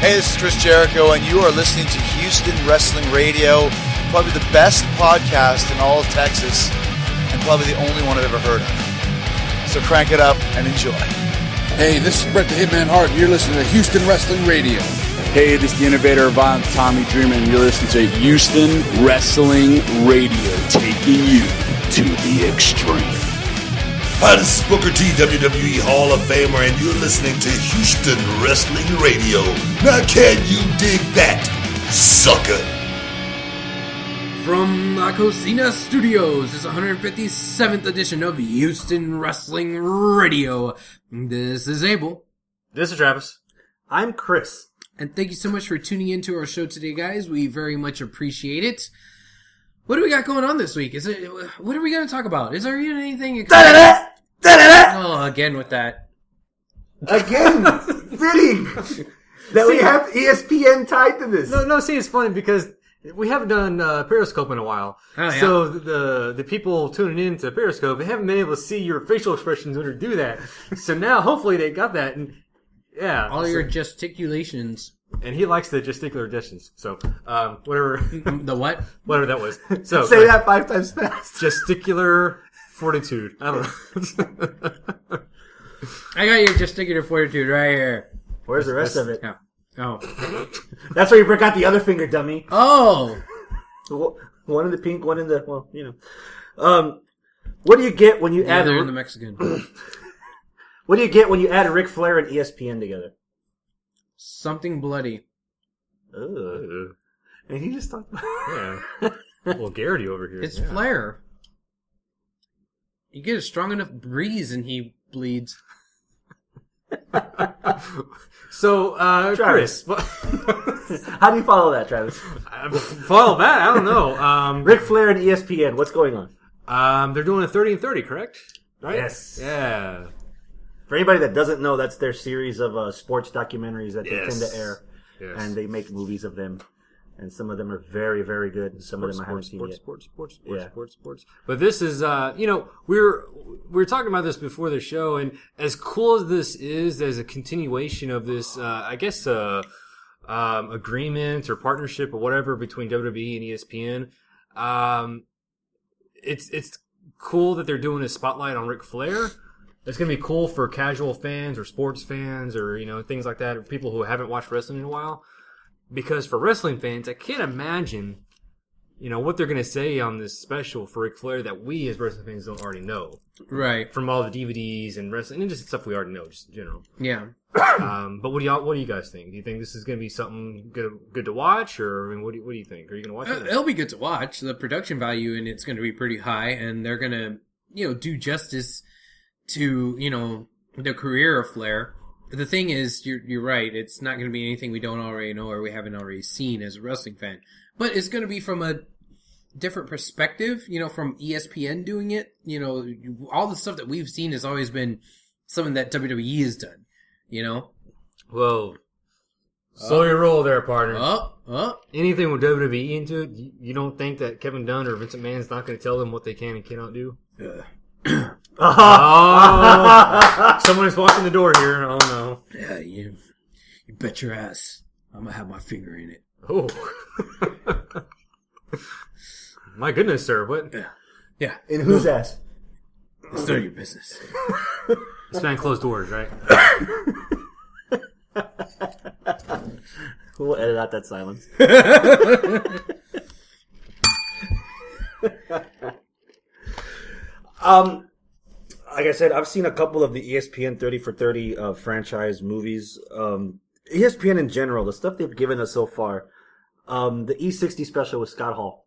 Hey, this is Chris Jericho, and you are listening to Houston Wrestling Radio, probably the best podcast in all of Texas, and probably the only one I've ever heard of. So crank it up and enjoy. Hey, this is Bret the Hitman Hart, and you're listening to Houston Wrestling Radio. Hey, this is the Innovator of Violence, Tommy Dreamer, and you're listening to Houston Wrestling Radio, taking you to the extreme. Hi, this is Booker T, WWE Hall of Famer, and you're listening to Houston Wrestling Radio. Now can you dig that, sucker? From La Cocina Studios, it's 157th edition of Houston Wrestling Radio. This is Abel. This is Travis. I'm Chris. And thank you so much for tuning into our show today, guys. We very much appreciate it. What do we got going on this week? What are we going to talk about? Is there even anything exciting? Oh, again with that. Again, fitting that we have ESPN tied to this. No, see, it's funny because we haven't done Periscope in a while. Oh, yeah. So the people tuning in to Periscope, they haven't been able to see your facial expressions when you do that. So now, hopefully, they got that. And yeah. All your gesticulations. And he likes the gesticular distance. So, whatever. The what? Whatever that was. So say that 5 times fast. Gesticular fortitude. I don't know. I got your gesticular fortitude right here. Where's the rest of it? Yeah. Oh. That's where you break out the other finger, dummy. Oh. One in the pink, one in the, well, you know. What do you get when you add... They're in the Mexican. What do you get when you add Ric Flair and ESPN together? Something bloody. Ugh. And he just talked about... Yeah. Vulgarity over here. It's Flair. You get a strong enough breeze and he bleeds. So, Chris. How do you follow that, Travis? Follow that? I don't know. Ric Flair and ESPN, what's going on? They're doing a 30 and 30, correct? Right? Yes. Yeah. For anybody that doesn't know, that's their series of sports documentaries that they tend to air. Yes. And they make movies of them. And some of them are very, very good. And some of them I haven't seen yet. Sports. But this is, we were talking about this before the show, and as cool as this is as a continuation of this, agreement or partnership or whatever between WWE and ESPN, it's cool that they're doing a spotlight on Ric Flair. It's going to be cool for casual fans or sports fans or, things like that, or people who haven't watched wrestling in a while. Because for wrestling fans, I can't imagine, what they're going to say on this special for Ric Flair that we as wrestling fans don't already know. Right. From all the DVDs and wrestling, and just stuff we already know, just in general. Yeah. But what do you guys think? Do you think this is going to be something good to watch, or what do you think? Are you going to watch it? It'll be good to watch. The production value in it's going to be pretty high, and they're going to, do justice to, the career of Flair. The thing is, you're right. It's not going to be anything we don't already know or we haven't already seen as a wrestling fan. But it's going to be from a different perspective, from ESPN doing it. All the stuff that we've seen has always been something that WWE has done, Whoa. Slow your roll there, partner. Anything with WWE into it, you don't think that Kevin Dunn or Vince McMahon's not going to tell them what they can and cannot do? Oh, someone is walking the door here. Oh no! Yeah, you bet your ass I'm gonna have my finger in it. Oh, my goodness, sir! What? Yeah. In whose ass? It's none of your business. It's behind closed doors, right? We'll edit out that silence. Like I said, I've seen a couple of the ESPN 30 for 30 franchise movies. ESPN in general, the stuff they've given us so far. The E60 special with Scott Hall.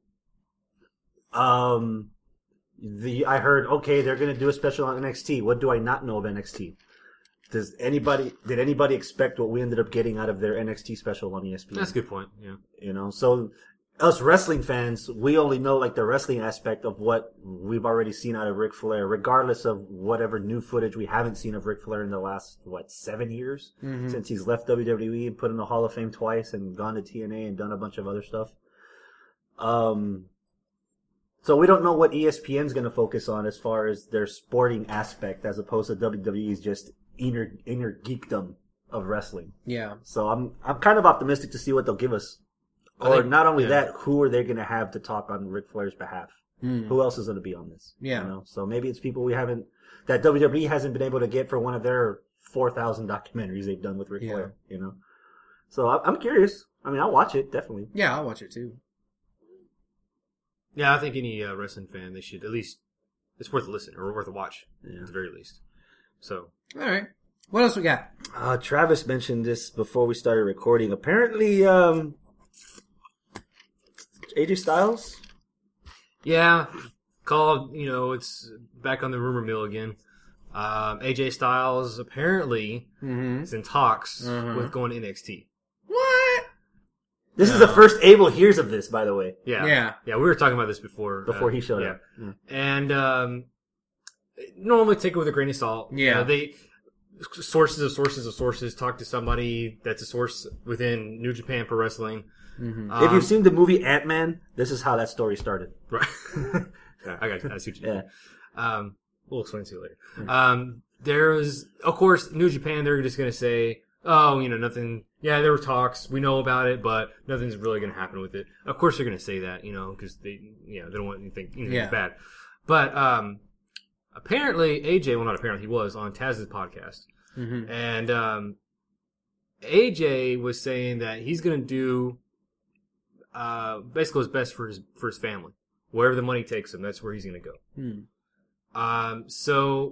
I heard, okay, they're going to do a special on NXT. What do I not know of NXT? Did anybody expect what we ended up getting out of their NXT special on ESPN? That's a good point, yeah. So us wrestling fans, we only know the wrestling aspect of what we've already seen out of Ric Flair, regardless of whatever new footage we haven't seen of Ric Flair in the last, 7 years? Mm-hmm. Since he's left WWE and put in the Hall of Fame twice and gone to TNA and done a bunch of other stuff. So we don't know what ESPN's going to focus on as far as their sporting aspect, as opposed to WWE's just inner geekdom of wrestling. Yeah. So I'm kind of optimistic to see what they'll give us. Or not only that, who are they going to have to talk on Ric Flair's behalf? Who else is going to be on this? Yeah. You know? So maybe it's people that WWE hasn't been able to get for one of their 4,000 documentaries they've done with Ric Flair. You know. So I'm curious. I mean, I'll watch it definitely. Yeah, I'll watch it too. Yeah, I think any wrestling fan, they should at least, it's worth a listen or worth a watch at the very least. So. All right. What else we got? Travis mentioned this before we started recording. Apparently, AJ Styles. Yeah, called, it's back on the rumor mill again. AJ Styles apparently is in talks with going to NXT. What? This is the first Abel hears of this, by the way. Yeah, we were talking about this before he showed up. Yeah. And normally take it with a grain of salt. Yeah. They sources talk to somebody that's a source within New Japan Pro Wrestling. If you've seen the movie Ant-Man, this is how that story started. Right. Yeah, I see what you mean. Yeah. We'll explain to you later. There's, of course, New Japan, they're just going to say, nothing. Yeah, there were talks. We know about it, but nothing's really going to happen with it. Of course they're going to say that, because they don't want anything bad. But, apparently, not apparently, he was on Taz's podcast. And, AJ was saying that he's going to do, basically what's best for his family. Wherever the money takes him, that's where he's going to go. So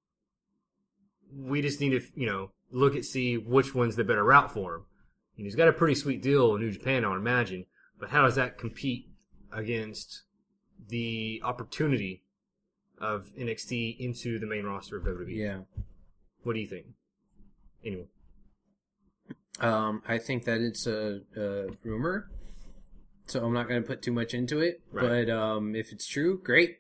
we just need to, see which one's the better route for him. And he's got a pretty sweet deal in New Japan, I would imagine. But how does that compete against the opportunity of NXT into the main roster of WWE? Yeah. What do you think? Anyway. I think that it's a rumor, so I'm not going to put too much into it. Right. But if it's true, great.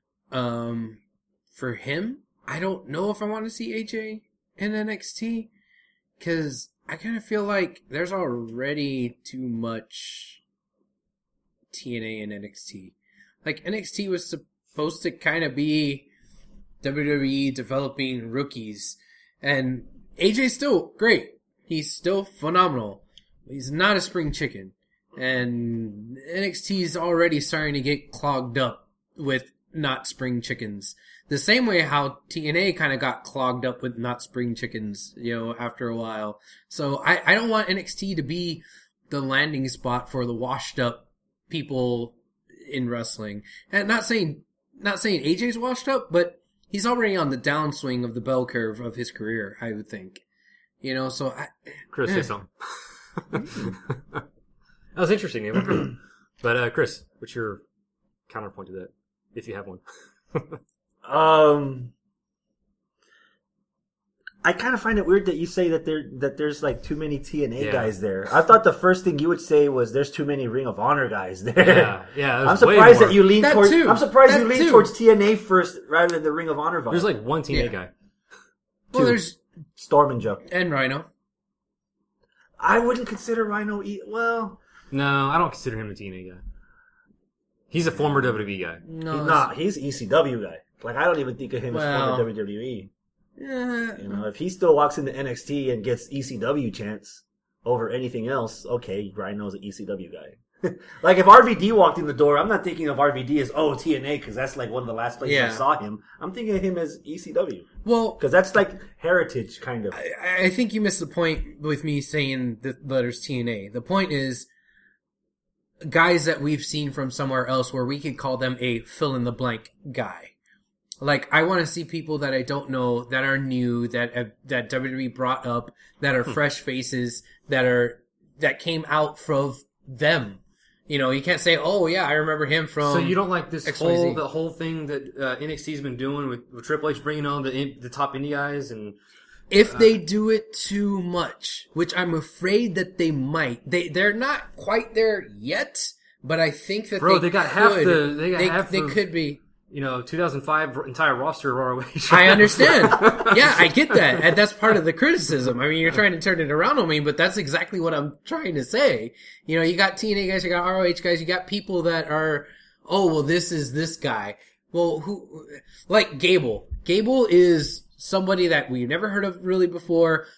For him, I don't know if I want to see AJ in NXT, because I kind of feel like there's already too much TNA in NXT. Like, NXT was supposed to kind of be WWE developing rookies, and AJ's still great. He's still phenomenal. He's not a spring chicken. And NXT's already starting to get clogged up with not spring chickens. The same way how TNA kind of got clogged up with not spring chickens, after a while. So I don't want NXT to be the landing spot for the washed up people in wrestling. And not saying AJ's washed up, but he's already on the downswing of the bell curve of his career, I would think. Chris, say something. That was interesting. But, Chris, what's your counterpoint to that, if you have one? I kind of find it weird that you say that there's like too many TNA guys there. I thought the first thing you would say was there's too many Ring of Honor guys there. Yeah. I'm surprised that you lean towards. Too. I'm surprised you lean towards TNA first rather than the Ring of Honor vibe. There's like one TNA guy. Well, there's Storm and Joe and Rhino. I wouldn't consider Rhino. Well, no, I don't consider him a TNA guy. He's a former WWE guy. No, he's not. He's an ECW guy. Like, I don't even think of him as former WWE. Yeah. If he still walks into NXT and gets ECW chants over anything else, okay, Rhino's an ECW guy. Like, if RVD walked in the door, I'm not thinking of RVD as, TNA, because that's like one of the last places I saw him. I'm thinking of him as ECW. Well, because that's like heritage, kind of. I think you missed the point with me saying the letters TNA. The point is, guys that we've seen from somewhere else where we could call them a fill-in-the-blank guy. Like, I want to see people that I don't know, that are new, that WWE brought up, that are fresh faces, that came out from them. You can't say, "Oh yeah, I remember him from." So you don't like this XYZ. the whole thing that NXT's been doing with Triple H bringing on the top indie guys, and if they do it too much, which I'm afraid that they might, they're not quite there yet, but I think that they got half they could be. 2005 entire roster of ROH. I understand. Yeah, I get that. And that's part of the criticism. I mean, you're trying to turn it around on me, but that's exactly what I'm trying to say. You got TNA guys, you got ROH guys, you got people that are, this is this guy. Well, like Gable. Gable is somebody that we've never heard of really before,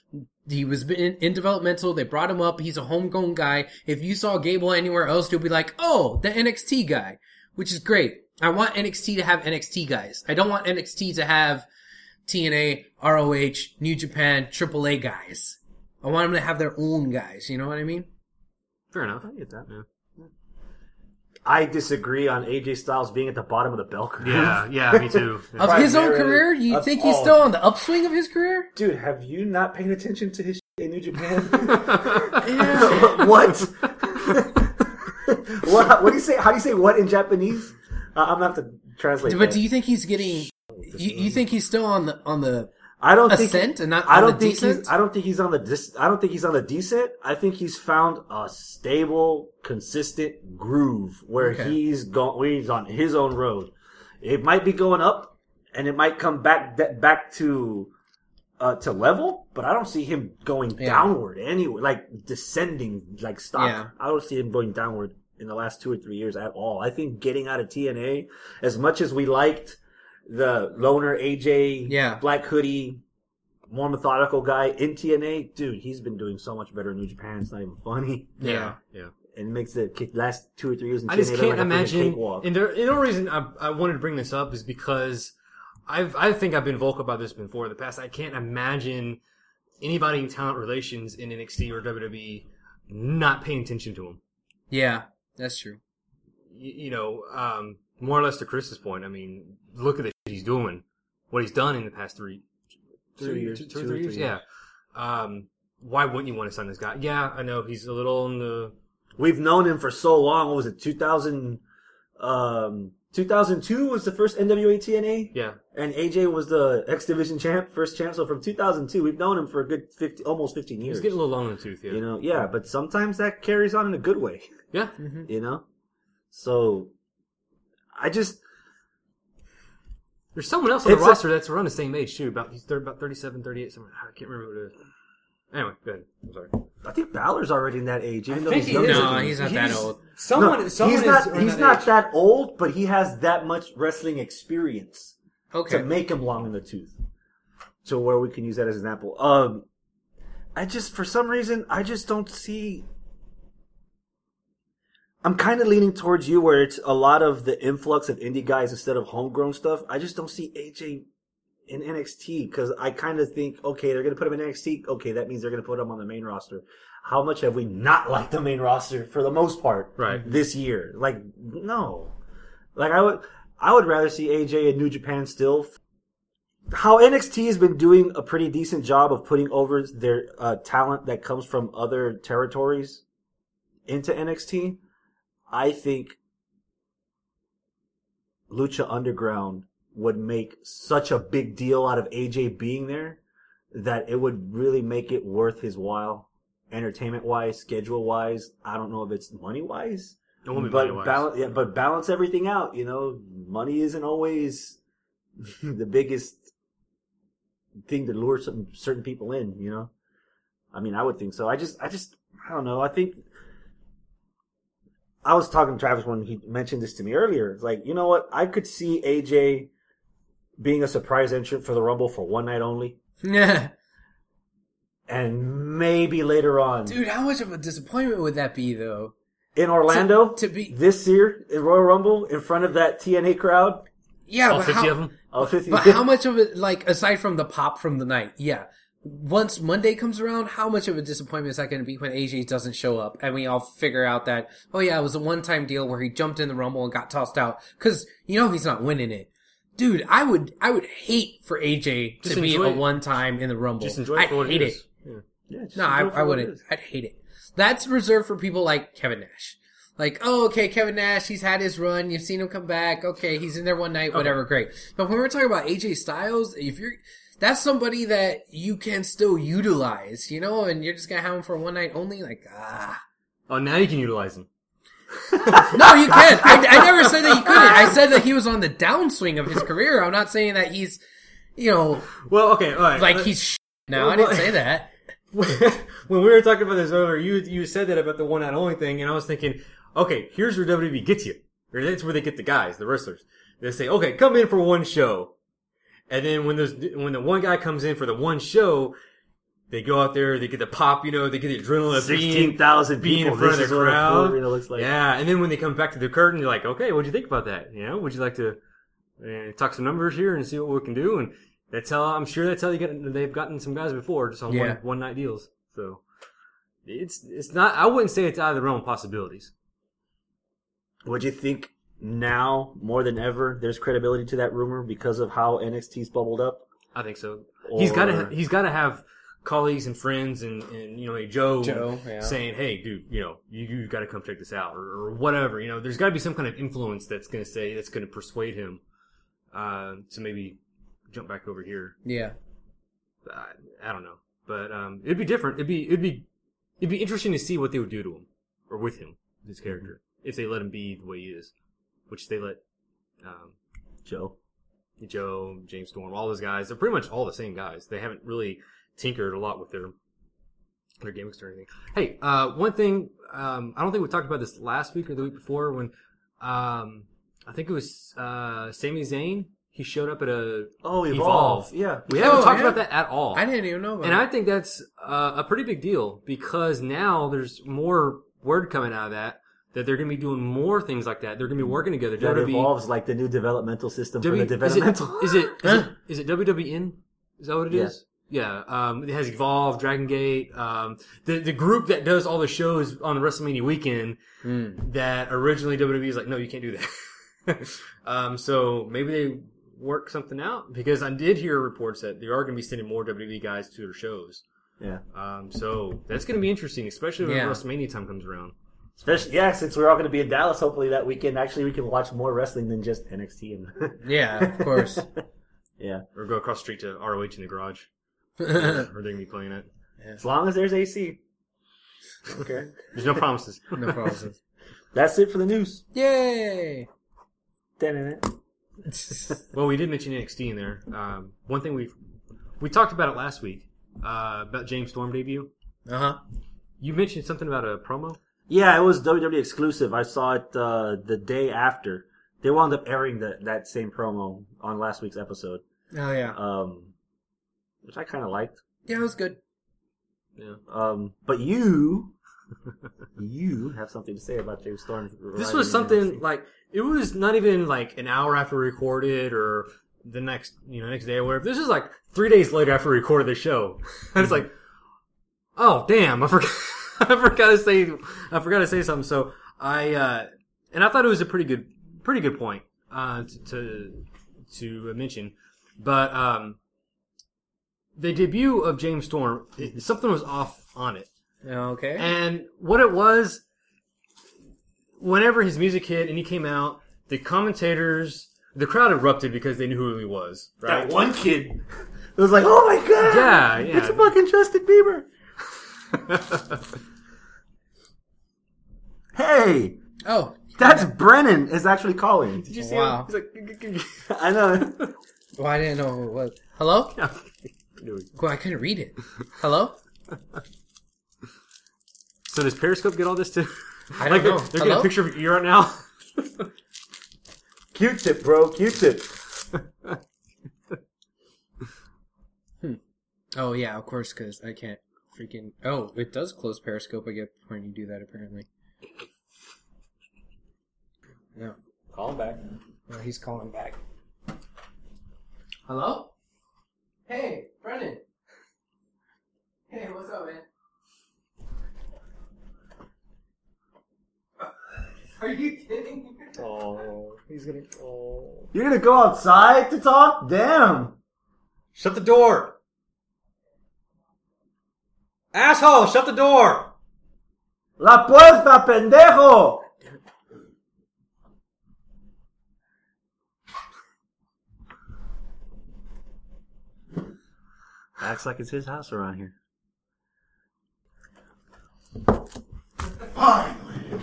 He was in developmental. They brought him up. He's a homegrown guy. If you saw Gable anywhere else, you'll be like, oh, the NXT guy, which is great. I want NXT to have NXT guys. I don't want NXT to have TNA, ROH, New Japan, AAA guys. I want them to have their own guys. You know what I mean? Fair enough. I get that. Yeah. I disagree on AJ Styles being at the bottom of the bell curve. Yeah, me too. Yeah. Of his own career? You think he's still on the upswing of his career? Dude, have you not paid attention to his in New Japan? Yeah. What? What do you say? How do you say what in Japanese? I'm gonna have to translate. But do you think he's getting? You think he's still on the I don't ascent think and not I on don't the think descent? he's I don't think he's on the I don't think he's on the descent. I think he's found a stable, consistent groove where he's on his own road. It might be going up, and it might come back to level, but I don't see him going downward anywhere, like descending like stock. Yeah. I don't see him going downward in the last 2 or 3 years at all. I think getting out of TNA, as much as we liked the loner AJ, black hoodie, more methodical guy in TNA, dude, he's been doing so much better in New Japan. It's not even funny. Yeah. And makes the last 2 or 3 years in TNA I just look can't like a freaking imagine. cakewalk. And the only reason I wanted to bring this up is because I think I've been vocal about this before in the past. I can't imagine anybody in talent relations in NXT or WWE not paying attention to him. Yeah, that's true. More or less to Chris's point. I mean, look at the shit he's doing, what he's done in the past 3 years. 2 or 3 years. Yeah. Why wouldn't you want to sign this guy? Yeah, I know he's a little on the. We've known him for so long. What was it? 2002 was the first NWA TNA. Yeah. And AJ was the X Division first champ. So from 2002, we've known him for a good almost 15 years. He's getting a little long in the tooth, yeah. But sometimes that carries on in a good way. Yeah. Mm-hmm. So there's someone else on the roster that's around the same age too. They're about 37, 38. Somewhere. I can't remember what it is. Anyway, go ahead. I'm sorry. I think Balor's already in that age, even though think he's he younger. is. No, he's not that old. He's not that old, but he has that much wrestling experience to make him long in the tooth. So where we can use that as an example. For some reason, I just don't see. I'm kind of leaning towards you where it's a lot of the influx of indie guys instead of homegrown stuff. I just don't see AJ in NXT because I kind of think, okay, they're going to put him in NXT. Okay, that means they're going to put him on the main roster. How much have we not liked the main roster for the most part this year? Like, no. Like, I would rather see AJ in New Japan still. How NXT has been doing a pretty decent job of putting over their talent that comes from other territories into NXT. I think Lucha Underground would make such a big deal out of AJ being there that it would really make it worth his while, entertainment-wise, schedule-wise. I don't know if it's money-wise, but balance everything out. Money isn't always the biggest thing to lure certain people in. I mean, I would think so. I don't know. I think. I was talking to Travis when he mentioned this to me earlier. It's like, you know what? I could see AJ being a surprise entrant for the Rumble for one night only. Yeah. And maybe later on. Dude, how much of a disappointment would that be, though? In Orlando? To be this year in Royal Rumble in front of that TNA crowd? Yeah, all 50 of them? All 50. But how much of it, like, aside from the pop from the night, once Monday comes around, how much of a disappointment is that going to be when AJ doesn't show up and we all figure out that, it was a one-time deal where he jumped in the Rumble and got tossed out because he's not winning it. Dude, I would hate for AJ to be a one-time in the Rumble. Just enjoy it for what it is. No, I wouldn't. I'd hate it. That's reserved for people like Kevin Nash. Like, Kevin Nash, he's had his run, you've seen him come back, he's in there one night, whatever, great. But when we're talking about AJ Styles, that's somebody that you can still utilize, and you're just gonna have him for one night only, Oh, now you can utilize him. No, you can't. I never said that you couldn't. I said that he was on the downswing of his career. I'm not saying that he's, Well, okay, all right. Like he's now. I didn't say that. When we were talking about this earlier, you said that about the one night only thing, and I was thinking, okay, here's where WWE gets you. Or that's where they get the guys, the wrestlers. They say, okay, come in for one show. And then when the one guy comes in for the one show, They go out there, they get the pop, they get the adrenaline of 16,000 being people in front this of the is what a crowd. full arena looks like. Yeah, and then when they come back to the curtain, you're like, okay, what'd you think about that? Would you like to talk some numbers here and see what we can do? And I'm sure that's how they've gotten some guys before, just on one night deals. So it's not. I wouldn't say it's out of the realm of possibilities. Would you think now more than ever there's credibility to that rumor because of how NXT's bubbled up? I think so. He's got to have colleagues and friends and Joe saying, hey, dude, you got to come check this out or whatever. There's got to be some kind of influence that's going to persuade him to maybe jump back over here. Yeah. I don't know, but it'd be different. It'd be interesting to see what they would do to him or with him, his character, if they let him be the way he is, which they let Joe, James Storm, all those guys. They're pretty much all the same guys. They haven't really tinkered a lot with their gimmicks or anything. Hey, one thing, I don't think we talked about this last week or the week before when I think it was Sami Zayn. He showed up at Evolve. Yeah. We haven't talked about that at all. I didn't even know about it. And I think that's a pretty big deal because now there's more word coming out of that they're going to be doing more things like that. They're going to be working together. That Evolve's like the new developmental system for the developmental. Is it WWN? Is that what it is? Yeah. It has Evolve, Dragon Gate, the group that does all the shows on the WrestleMania weekend that originally WWE is like, no, you can't do that. So maybe they work something out because I did hear reports that they are going to be sending more WWE guys to their shows. Yeah. So that's going to be interesting, especially when WrestleMania time comes around. Especially, since we're all going to be in Dallas, hopefully that weekend, actually we can watch more wrestling than just NXT. Yeah, of course. Yeah. Or go across the street to ROH in the garage. Or they're going to be playing it. Yeah. As long as there's AC. Okay. There's no promises. No promises. That's it for the news. Yay! Well, we did mention NXT in there. One thing we talked about it last week, about James Storm debut. Uh-huh. You mentioned something about a promo? Yeah, it was WWE exclusive. I saw it the day after. They wound up airing that same promo on last week's episode. Oh, yeah. Which I kind of liked. Yeah, it was good. Yeah. But you have something to say about James Storm. This was something like, it was not even like an hour after we recorded or the next day or whatever. This is like 3 days later after we recorded the show. And it's like, oh, damn, I forgot. I forgot to say something. So I thought it was a pretty good point to mention. But the debut of James Storm, something was off on it. Okay. And what it was, whenever his music hit and he came out, the commentators, the crowd erupted because they knew who he was. Right? That one kid, it was like, oh my god, yeah, it's a fucking Justin Bieber. Hey! Oh. That's Brennan is actually calling. Did you see him? He's like... I know. Well, I didn't know who it was. Hello? Yeah. Well, I couldn't read it. Hello? So does Periscope get all this too? I don't know. They're getting a picture of you right now? Q-tip, bro. Q-tip. Oh, yeah, of course, because I can't freaking... Oh, it does close Periscope, I get when you do that, apparently. No. Call him back. No, he's calling back. Hello? Hey, Brennan. Hey, what's up, man? Are you kidding? Oh, he's gonna... Oh. You're gonna go outside to talk? Damn. Shut the door! Asshole, shut the door! La puerta, pendejo! Acts like it's his house around here. Finally!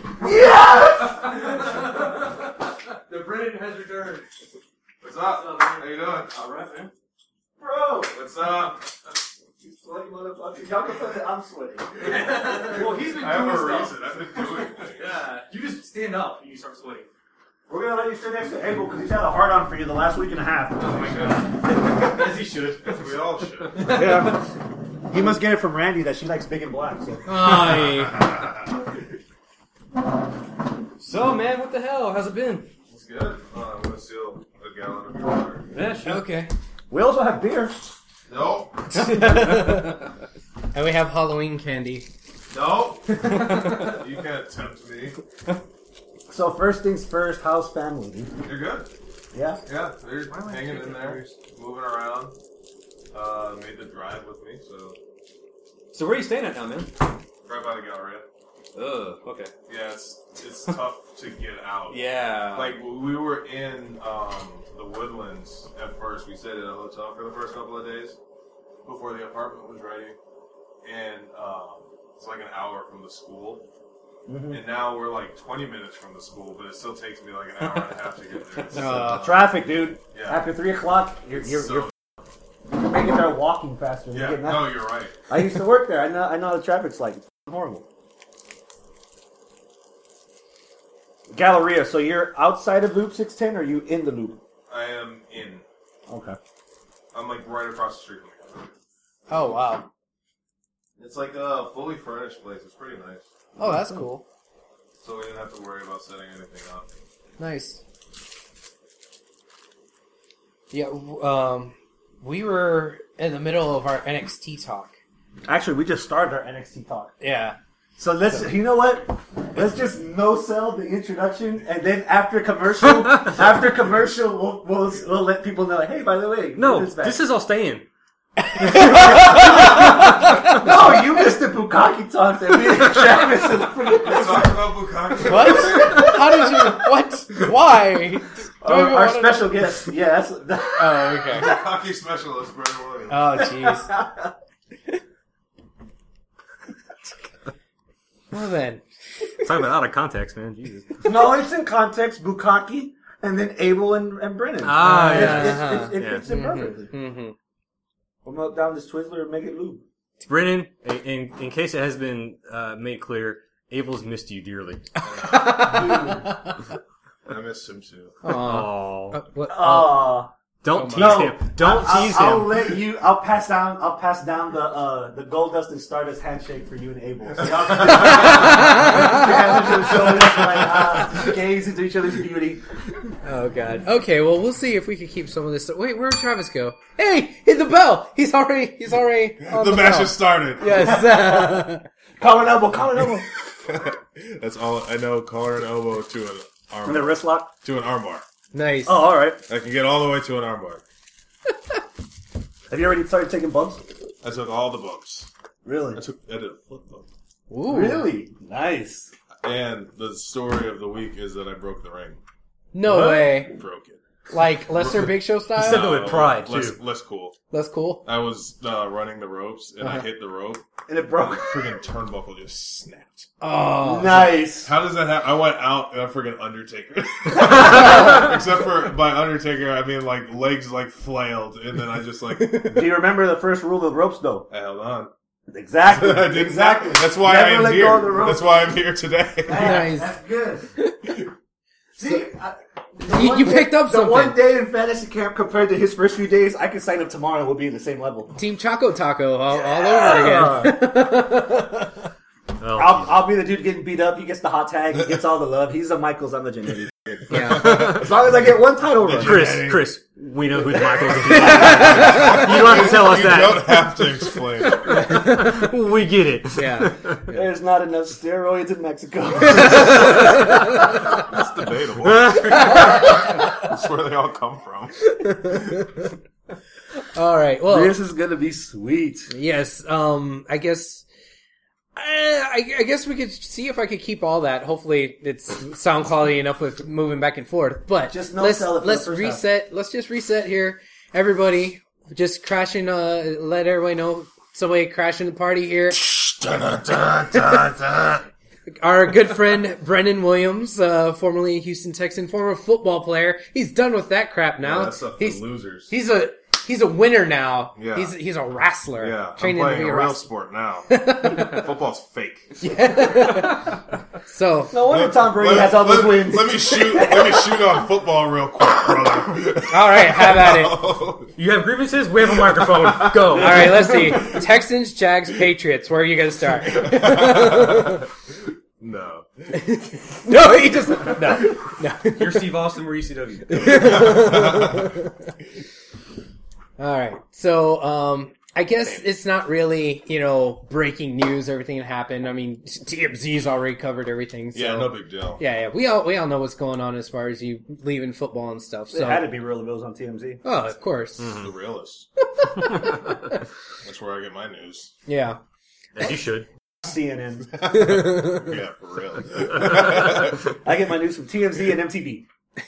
The Brennan has returned. What's up? How you doing? All right, man. Bro! What's up? You sweaty motherfucker. Y'all can put it, I'm sweaty. Well, he's been I have doing a stuff. reason. I've been doing things. Yeah, you just stand up and you start sweating. We're gonna let you sit next to Abel because he's had a hard on for you the last week and a half. Oh my god. As he should. We all should. Yeah. He must get it from Randy that she likes big and black. So. So, man, what the hell? How's it been? It's good. I'm gonna steal a gallon of your water. Yeah, sure. Okay. We also have beer. No. And we have Halloween candy. No. You can't tempt me. So first things first, how's family? You're good. Yeah. Yeah, they're hanging in there, moving around. Made the drive with me, so So where are you staying at now, man? right by the Galleria. Okay. Yeah, it's tough to get out. Yeah. Like we were in the Woodlands at first. We stayed at a hotel for the first couple of days before the apartment was ready, and it's like an hour from the school. Mm-hmm. And now we're like 20 minutes from the school, but it still takes me like an hour and a half to get there. It's Traffic, dude. Yeah. After 3 o'clock, you're making there walking faster. Than yeah, getting out. no, you're right. I used to work there. I know how the traffic's like. It's horrible. Galleria. So you're outside of Loop 610, or are you in the Loop? I am in. Okay. I'm like right across the street from the Galleria. Oh, wow. It's like a fully furnished place. It's pretty nice. Oh, that's cool. So we didn't have to worry about setting anything up. Nice. Yeah, we were in the middle of our NXT talk. Actually, we just started our NXT talk. Yeah. So you know what? Let's just no-sell the introduction, and then after commercial, we'll let people know. Hey, by the way, No, Ruben's back. this is all staying. No, you missed the Bukkake talk that me and Travis and Talk about Bukkake. What? How did you? What? Why? our special guest. Yeah, that's. Oh, okay. Bukkake specialist, Brendan Williams. Oh, jeez. Well then. Talk about out of context, man. Jesus. No, it's in context. Bukkake, and then Abel and Brennan. Ah, yeah. It fits in perfectly. Mm-hmm. We'll melt down this Twizzler and make it lube. Brennan, in case it has been made clear, Abel's missed you dearly. I missed him too. Oh. Don't tease him. Don't tease him. I'll pass down the Gold Dust and Stardust handshake for you and Abel. So y'all can gaze into each other's beauty. Oh god. Okay, well we'll see if we can keep some of this. Wait, where'd Travis go? Hey, hit the bell. He's already on The match bell. has started. Yes. Collar and elbow. That's all I know. Collar and elbow to an arm. And the wrist lock. To an armbar. Nice. Oh, all right. I can get all the way to an armbar. Have you already started taking bumps? I took all the bumps. Really? I did a flip bump. Ooh. Really? Nice. And the story of the week is that I broke the ring. No way. Broke it. Like Lester Big Show style? He said that with pride, less, too. Less cool. That's cool. I was running the ropes, and I hit the rope. And it broke. Freaking turnbuckle just snapped. Oh. Nice. How does that happen? I went out, and I'm freaking Undertaker. Except for by Undertaker, I mean, like, legs, like, flailed, and then I just, like... Do you remember the first rule of the ropes, though? I held on. Exactly. I did exactly. That's why Never I'm let here. go of the ropes. That's why I'm here today. Nice. That's good. See, You picked up the something. one day in fantasy camp compared to his first few days, I could sign up tomorrow and we'll be in the same level. Team Choco Taco all over again. Oh, I'll be the dude getting beat up. He gets the hot tag. He gets all the love. He's a Michaels. I'm the Genetti. Yeah. As long as I get one title run. Chris, we know who the Michaels is. You don't have to tell us You that. don't have to explain. We get it. Yeah. There's not enough steroids in Mexico. That's debatable. That's where they all come from. All right. Well, This is gonna be sweet. yes. I guess. I guess we could see if I could keep all that. Hopefully, it's sound quality enough with moving back and forth. But Just no let's sell it for the first reset. Let's just reset here. Everybody, just crashing. Let everybody know somebody crashing the party here. Our good friend Brendan Williams, formerly a Houston Texan, former football player. He's done with that crap now. Yeah, that's stuff for losers. He's a winner now. Yeah. He's a wrestler. Yeah, I'm training playing to be a a real wrestler. sport now. Football's fake. So No wonder Tom Brady has all those wins. Let me shoot on football real quick, brother. all right, have at it. You have grievances? We have a microphone. Go. All right, let's see. Texans, Jags, Patriots. Where are you going to start? No. No, he just no. You're Steve Austin. We're ECW. All right. So, I guess it's not really, breaking news, everything that happened. I mean, TMZ's already covered everything. So. Yeah, no big deal. Yeah. We all know what's going on as far as you leaving football and stuff. So. It had to be real if it was on TMZ. Oh, of course. The realest. That's where I get my news. Yeah. As you should. CNN. Yeah, for real. I get my news from TMZ and MTV.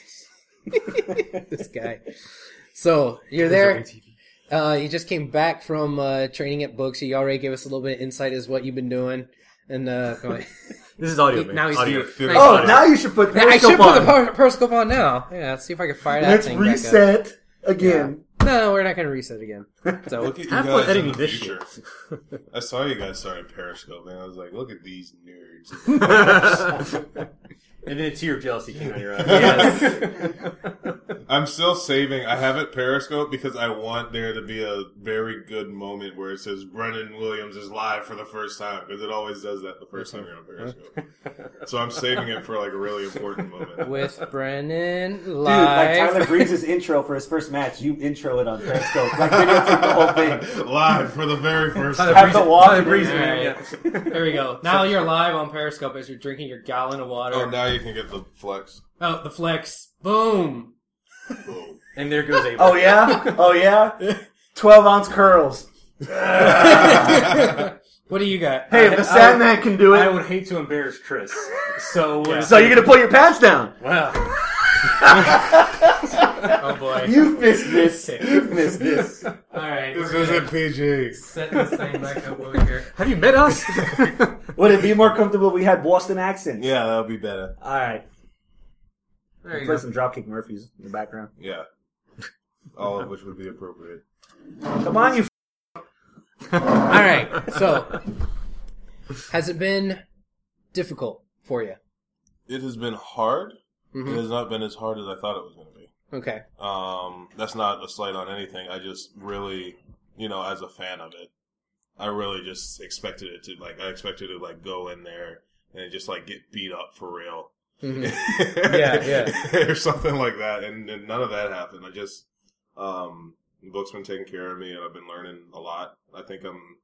This guy. So, you're there. You just came back from training at Books. You already gave us a little bit of insight as what you've been doing. And this is audio, man. Now he's audio. Now you should put I Periscope should put on. the Periscope on now. Yeah, let's see if I can fire that Let's thing back up. reset again. No, we're not going to reset again. So Look at you Have fun guys in editing the this future. I saw you guys starting Periscope, and I was like, look at these nerds. And then a tear of jealousy came on your eye. yes. I'm still saving. I have it Periscope because I want there to be a very good moment where it says Brennan Williams is live for the first time, because it always does that the first time you're on Periscope. So I'm saving it for like a really important moment. With Brennan Dude, live. like Tyler Breeze's intro for his first match, you intro it on Periscope. Like videotape the whole thing. Live for the very first Tyler time. Have to walk Tyler it Breeze, in. man. Yeah. There we go. Now you're live on Periscope as you're drinking your gallon of water. Oh, now you can get the flex. Oh, the flex. Boom. Boom. And there goes April. Oh yeah? Oh yeah? 12-ounce curls. What do you got? Hey, if the Sandman can do I it, would hate to embarrass Chris. So, so you're gonna pull your pants down. wow. Oh boy. You've missed this. You've missed this. All right. This we're gonna isn't PG. set this thing back up over here. Have you met us? Would it be more comfortable if we had Boston accents? Yeah, that would be better. Alright. There you Play go. some Dropkick Murphys in the background. Yeah. All of which would be appropriate. Come on, you All right. So, has it been difficult for you? It has been hard. Mhm. It has not been as hard as I thought it was going to be. Okay. That's not a slight on anything. I just really, as a fan of it, I really just expected it to, I expected to, go in there and just, get beat up for real. Mhm. Yeah. Or something like that. And none of that happened. I just, the book's been taking care of me, and I've been learning a lot. I think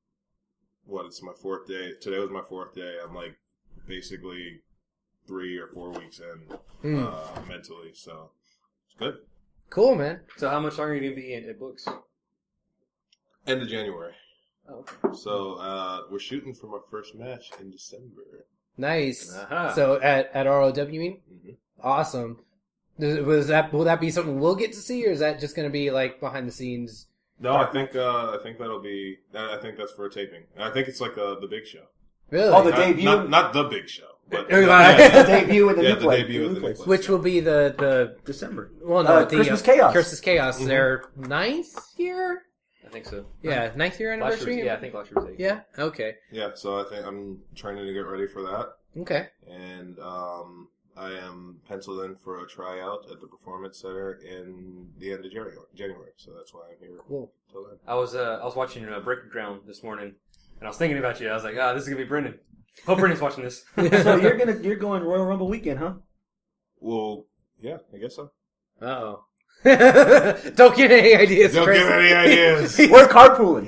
it's my 4th day. Today was my 4th day. I'm, basically 3 or 4 weeks in, mentally, so it's good. Cool, man. So how much longer are you going to be at Books? End of January. Oh, okay. So we're shooting for my first match in December. Nice. Uh-huh. So at ROW, you mean? Mhm. Awesome. Will that be something we'll get to see, or is that just going to be behind the scenes? No, I think that'll be. I think that's for a taping. I think it's the big show. Really? Oh, the Not- debut? not the big show, but The the debut in the yeah, new the place. debut of the new place. Which will be the December. well, no, the Christmas Chaos. Christmas Chaos. Their 9th year. I think so. Yeah, 9th year Last anniversary. year's, yeah, I think last year was 8. Yeah. Okay. Yeah, so I think I'm training to get ready for that, Okay. and I am penciled in for a tryout at the Performance Center in the end of January. So that's why I'm here. Cool. Till then. I was watching Breaking Ground this morning, and I was thinking about you. I was like, this is gonna be Brendan. Hope Brendan's watching this. So you're going Royal Rumble weekend, huh? Well, yeah, I guess so. Uh-oh. Don't get any ideas, Don't Chris. give any ideas. We're carpooling.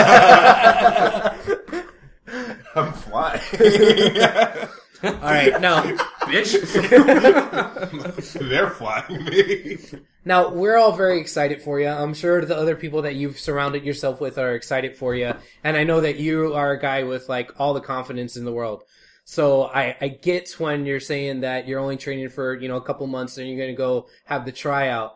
I'm flying. All right, now, Bitch. They're flying me. now we're all very excited for you. I'm sure the other people that you've surrounded yourself with are excited for you, and I know that you are a guy with all the confidence in the world. So I get when you're saying that you're only training for a couple months and you're going to go have the tryout.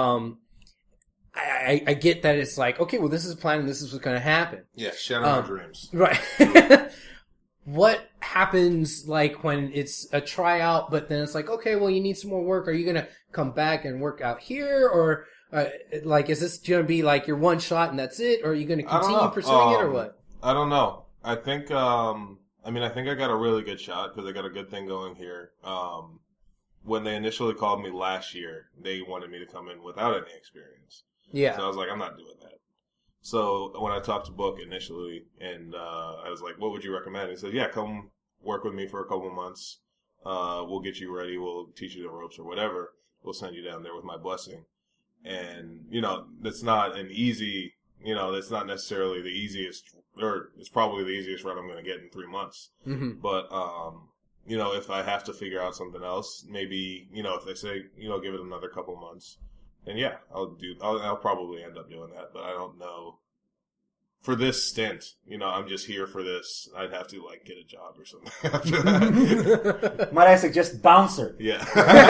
I get that it's okay, well, this is the plan and this is what's going to happen. Yeah, shatter my dreams. Right. What happens when it's a tryout, but then it's okay, well, you need some more work. Are you going to come back and work out here? Or is this going to be your one shot and that's it? Or are you going to continue pursuing it or what? I don't know. I think, I think I got a really good shot because I got a good thing going here. When they initially called me last year, they wanted me to come in without any experience. Yeah. So I was like, I'm not doing that. So when I talked to Book initially, and I was like, what would you recommend? He said, yeah, come work with me for a couple of months. We'll get you ready. We'll teach you the ropes or whatever. We'll send you down there with my blessing. And, that's not an easy, that's not necessarily the easiest, or it's probably the easiest run I'm going to get in 3 months. Mm-hmm. But, if I have to figure out something else, maybe, if they say, give it another couple months, then yeah, I'll probably end up doing that. But I don't know. For this stint, I'm just here for this. I'd have to, get a job or something after that. Might I suggest bouncer? Yeah.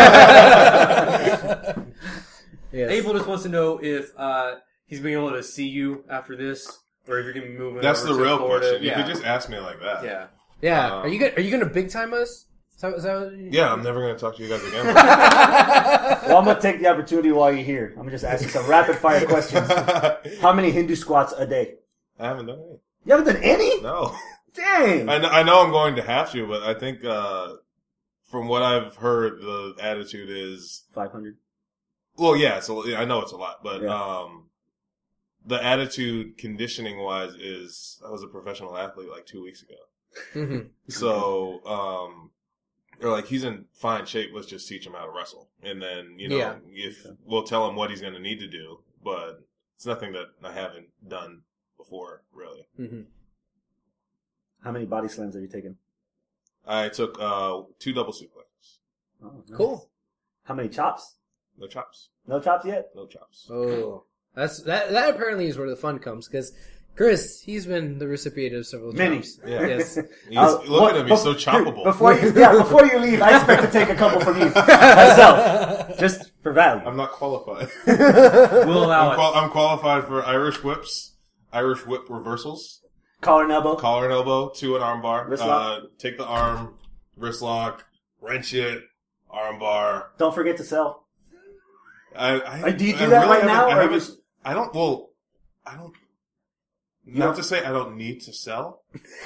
Yes. Abel just wants to know if he's being able to see you after this, or if you're going to be moving. That's over the to real Florida. question. You Yeah. could just ask me like that. Yeah. Yeah. Are you going to big time us? Is that what you... Yeah, I'm never going to talk to you guys again. Well, I'm going to take the opportunity while you're here. I'm going to just ask you some rapid fire questions. How many Hindu squats a day? I haven't done any. You haven't done any? No. Dang. I know I'm going to have to, but I think from what I've heard, the attitude is 500. Well, yeah, I know it's a lot, but Yeah. the attitude conditioning wise is I was a professional athlete 2 weeks ago. Mm-hmm. So they're like, he's in fine shape, let's just teach him how to wrestle. And then, if we'll tell him what he's going to need to do, but it's nothing that I haven't done before, really. Mm-hmm. How many body slams have you taken? I took 2 double suplexes. Oh, nice. Cool. How many chops? No chops. No chops yet? No chops. Oh, that apparently is where the fun comes, because Chris, he's been the recipient of several Many. jobs. Yeah. Yes. Look at him, he's so choppable. Before you leave, I expect to take a couple from you myself, just for value. I'm not qualified. We'll allow it. I'm qualified for Irish whips, Irish whip reversals, Collar and elbow. collar and elbow, 2 an arm bar. Wrist lock. Take the arm, wrist lock, wrench it, arm bar. Don't forget to sell. Do you do I that really right now? I Or haven't. just... I don't. Well, I don't. Not to say I don't need to sell.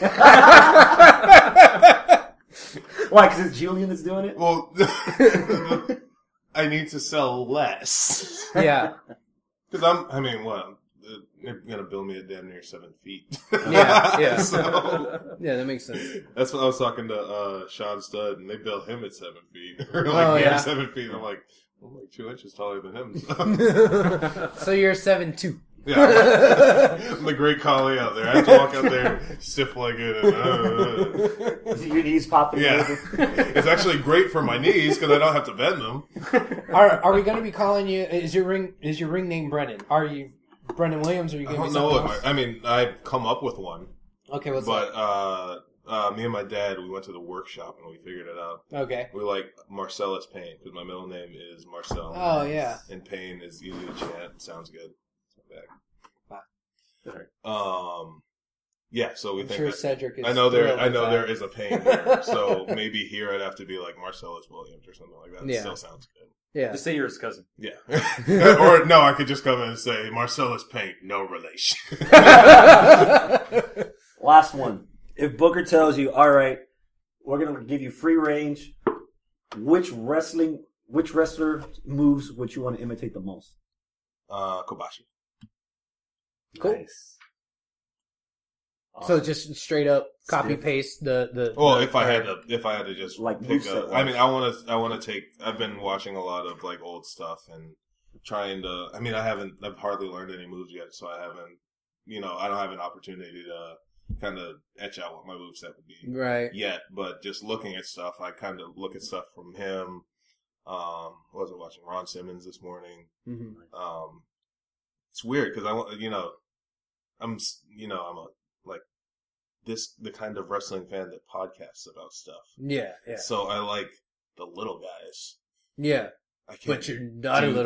Why? Because it's Julian that's doing it? Well, I need to sell less. Yeah. Because they're going to bill me at damn near 7 feet. Yeah. So, Yeah, that makes sense. that's what I was talking to Sean Studd, and they bill him at 7 feet. Or Oh, yeah. 7 feet. I'm like 2 inches taller than him. So. So you're 7'2". Yeah, I'm the great collie out there. I have to walk out there stiff-legged and Your knees popping. yeah. It's actually great for my knees because I don't have to bend them. Are we going to be calling you? Is your ring name Brennan? Are you Brennan Williams? Or are you I going to don't be know something what else? I've come up with one, Okay, what's but me and my dad, we went to the workshop and we figured it out. that? Okay. We like Marcellus Payne because my middle name is Marcel. Oh, yeah. And Payne is easy to chant. Sounds good. Yeah, so we I'm think sure that, Cedric is I know thrilled with there that. is a Payne here, so maybe here I'd have to be like Marcellus Williams or something like that. Yeah. It still sounds good. Yeah. Just say you're his cousin. Yeah. Or no, I could just come in and say Marcellus Payne, no relation. Last one. If Booker tells you, all right, we're going to give you free range, which wrestler moves would you want to imitate the most? Kobashi. Cool. Nice. So just straight up copy Stiff. paste the. Well, if I had to just Like pick moveset I mean, I want to take. I've been watching a lot of old stuff and trying to. I mean, I've hardly learned any moves yet, so I haven't. I don't have an opportunity to kind of etch out what my moveset would be Right. yet. But just looking at stuff, I kind of look at stuff from him. Was I watching Ron Simmons this morning? Mm-hmm. It's weird because I'm the kind of wrestling fan that podcasts about stuff. Yeah. Yeah. So I like the little guys. Yeah. I can't. But you're not a do little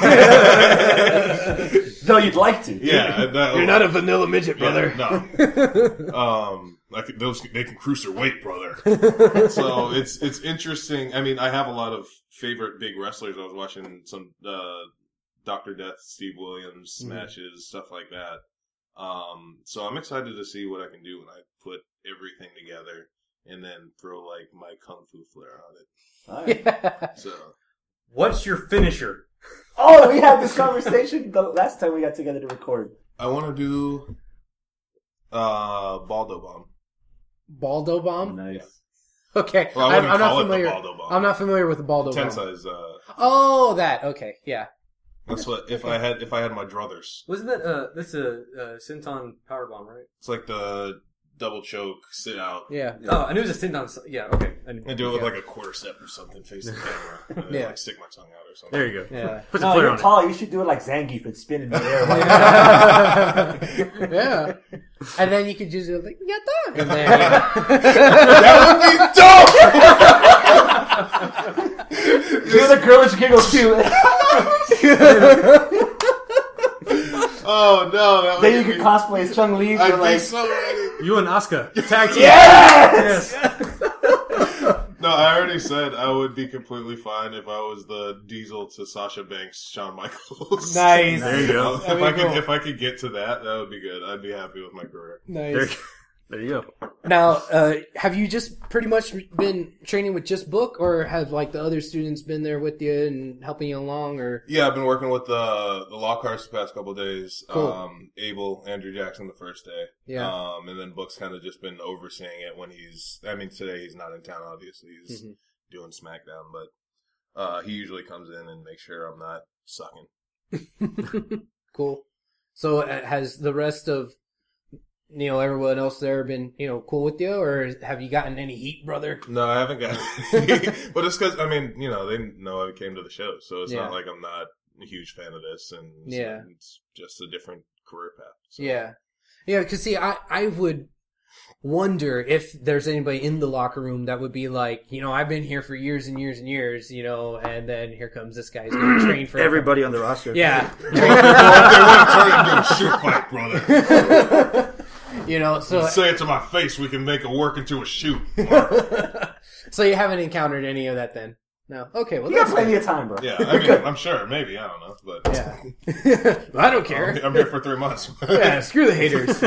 that. guy. Though you'd like to. Yeah, You're not a vanilla midget, brother. No. They can cruiserweight, brother. So it's interesting. I mean, I have a lot of favorite big wrestlers. I was watching some Dr. Death, Steve Williams matches, stuff like that. So I'm excited to see what I can do when I put everything together and then throw my kung fu flair on it. All right. Yeah. So What's your finisher? Oh, we had this conversation the last time we got together to record. I want to do Baldo Bomb. Baldo Bomb? Nice. Okay. Well, I wouldn't I'm not call it the familiar. Baldo Bomb. I'm not familiar with the Baldo Bomb. Tensai's. Oh, that. Okay, yeah. That's what if I had my druthers. Wasn't that that's a Senton power bomb, right? It's like the double choke sit out. Yeah. Oh, I knew it was a Senton. Yeah, okay. I do it with like a quarterstep or something, face the camera, and then, Yeah. like stick my tongue out or something. There you go. Yeah. Put some No, flair you're on tall. You should do it like Zangief and spin in the air. Yeah. And then you could just like, yatta! And then, That would be dope. Do the girlish giggle too. Oh no! That Then would you be, can cosplay as Chun-Li for I'd be like... so ready. it. You and Asuka. Tag team. Yes! No, I already said I would be completely fine if I was the Diesel to Sasha Banks, Shawn Michaels. nice. There you go. If I could get to that, that would be good. I'd be happy with my career. Nice. There you go. Now, have you just pretty much been training with just Book, or have like the other students been there with you and helping you along, or? Yeah, I've been working with the Lockharts the past couple of days. Cool. Abel, Andrew Jackson the first day. Yeah. And then Book's kind of just been overseeing it when today he's not in town, obviously. He's doing SmackDown, but he usually comes in and makes sure I'm not sucking. Cool. So has the rest of, everyone else there been, cool with you, or have you gotten any heat, brother? No, I haven't got but it's because, they know I came to the show, so it's not like I'm not a huge fan of this, and it's just a different career path. So. Yeah. Yeah, because see, I would wonder if there's anybody in the locker room that would be like, I've been here for years and years and years, and then here comes this guy who's going to train for Everybody on the roster. Yeah. They want to turn it into a shoot fight, brother. So say it to my face, we can make it work into a shoot. So you haven't encountered any of that then? No. Okay, well You got that's plenty of time, bro. Yeah, I'm sure, maybe, I don't know, but yeah. I don't care. I'm here for 3 months. Yeah, screw the haters.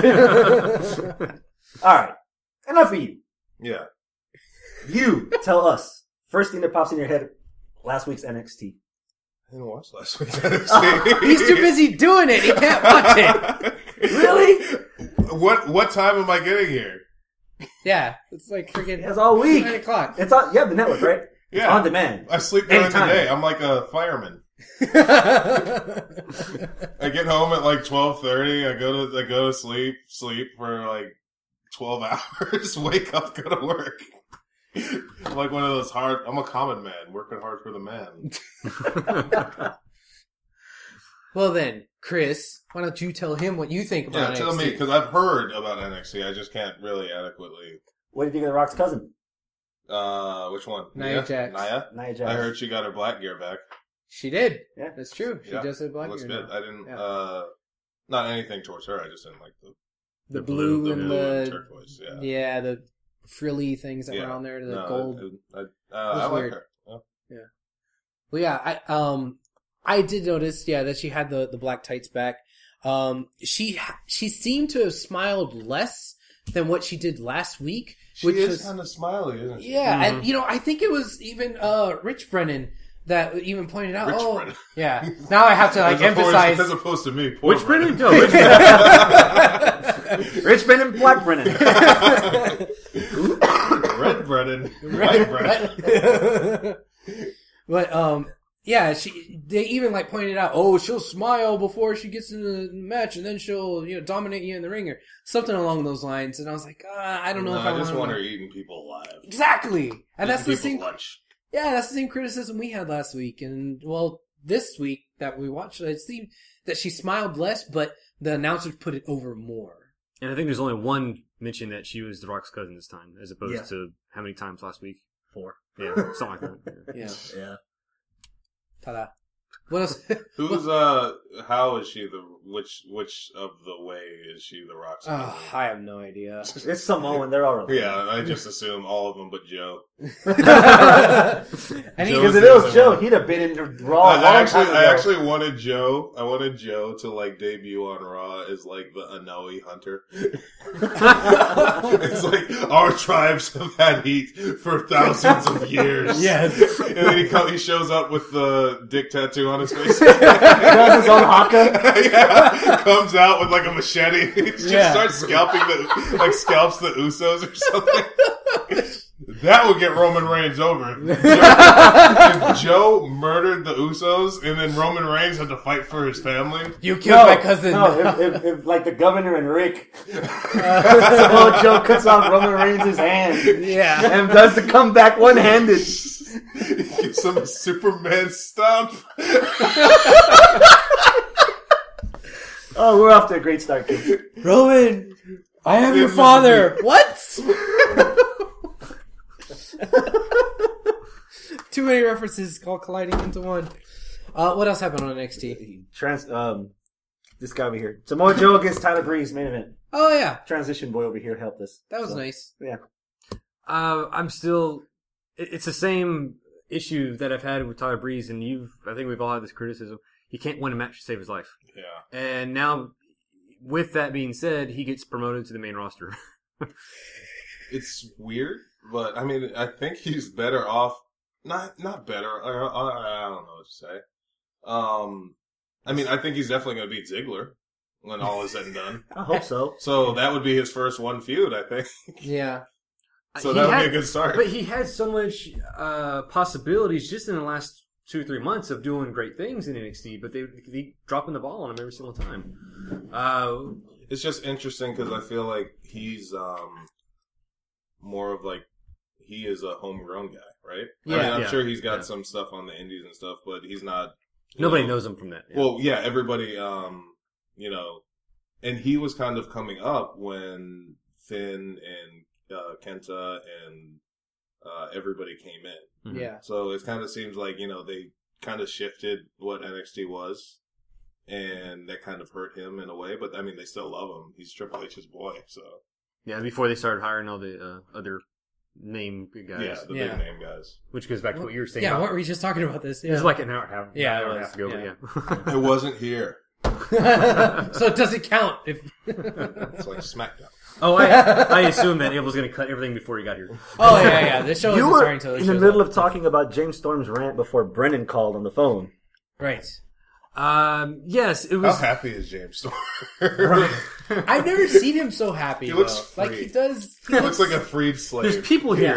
All right. Enough of you. Yeah. You tell us. First thing that pops in your head, last week's NXT. I didn't watch last week's NXT. He's too busy doing it. He can't watch it. Really? What time am I getting here? Yeah, it's like freaking It's all week. 9 o'clock. It's on. You have the network, right? It's Yeah. on demand. I sleep during Anytime. the day. I'm like a fireman. I get home at like 12:30. I go to sleep for like 12 hours. Wake up, go to work. I'm like one of those I'm a common man working hard for the man. Well then, Chris, why don't you tell him what you think about Yeah, tell NXT? me because I've heard about NXT. I just can't really adequately. What do you think of The Rock's cousin? Which one? Nia Jax. Nia? Nia Jax. I heard she got her black gear back. She did. Yeah. That's true. She Yeah. does have black Looks hair good. now. I didn't. Yeah. Not anything towards her. I just didn't like The blue and and the turquoise. Yeah. yeah, the frilly things that were Yeah. on there, the No, gold. I like weird. her. Yeah. Well, yeah, I did notice, that she had the black tights back. She seemed to have smiled less than what she did last week, She which is was kind of smiley, isn't she? yeah, and I think it was even Rich Brennan that even pointed out. Rich oh, Brennan. yeah. Now I have to emphasize. As opposed to me. Poor Which Brennan? No, Rich Rich Brennan, Black Brennan. Red Brennan. White Brennan. But yeah, they even pointed out, oh, she'll smile before she gets into the match, and then she'll dominate you in the ring or something along those lines. And I was like, I don't know if I just want want her eating people alive. exactly. And that's the Eating same. people's lunch. Yeah, that's the same criticism we had last week, and this week that we watched, it seemed that she smiled less, but the announcers put it over more. And I think there's only one mention that she was The Rock's cousin this time, as opposed Yeah. to how many times last week? 4. Yeah, something like that. Yeah. Yeah. Ta-da. What else? Who's how is she which of the way is she the Rock's cousin? I have no idea. It's Samoan. They're all related. Yeah, I just assume all of them but Joe. Because if it was Joe, he'd have been in Raw. I actually wanted Joe. I wanted Joe to like debut on Raw as like the Anoa'i hunter. It's like our tribes have had heat for thousands of years. Yes. And then he shows up with the dick tattoo on his face. Does his own haka. Yeah, comes out with like a machete. He just starts scalping scalps the Usos or something. That would get Roman Reigns over. If Joe murdered the Usos and then Roman Reigns had to fight for his family. You killed my cousin. No, if like the governor and Rick, Samoa Joe cuts off Roman Reigns' hand, and does the comeback one-handed. He gives him a Superman stomp. Oh, we're off to a great start, kids. Roman, I am your father. What? Too many references all colliding into one. What else happened on NXT? This guy over here. Samoa Joe against Tyler Breeze, main event. Oh, yeah. Transition boy over here helped us. That was nice. Yeah. I'm still... It's the same issue that I've had with Tyler Breeze, and I think we've all had this criticism. He can't win a match to save his life. Yeah. And now, with that being said, he gets promoted to the main roster. It's weird, but I mean, I think he's better off. Not better. I don't know what to say. I mean, I think he's definitely going to beat Ziggler when all is said and done. I hope so. So that would be his first one feud, I think. Yeah. So that would be a good start. But he had so much possibilities just in the last 2-3 months of doing great things in NXT, but they dropping the ball on him every single time. It's just interesting because I feel like he's more of like he is a homegrown guy, right? Yeah, I mean, I'm sure he's got some stuff on the indies and stuff, but he's not. Nobody knows him from that. Yeah. Well, yeah, everybody, and he was kind of coming up when Finn and Kenta and everybody came in. Mm-hmm. Yeah. So it kind of seems like, they kind of shifted what NXT was, and that kind of hurt him in a way, but I mean, they still love him. He's Triple H's boy, so. Yeah, before they started hiring all the other name guys. Yeah, the big name guys. Which goes back to what you were saying. Yeah, about. what were we just talking about this? Yeah. It was like an hour and a half. Yeah, an hour it and a was. half ago, Yeah. but yeah. I wasn't here. So it doesn't count. If It's like SmackDown. Oh, I assume that Abel's going to cut everything before he got here. Oh, yeah. This show You isn't were starting until in the middle of talking about James Storm's rant before Brennan called on the phone. Right. Yes, it was. How happy is James Storm? I've never seen him so happy. He looks though. free. Like he does. He looks like a freed slave. There's people here.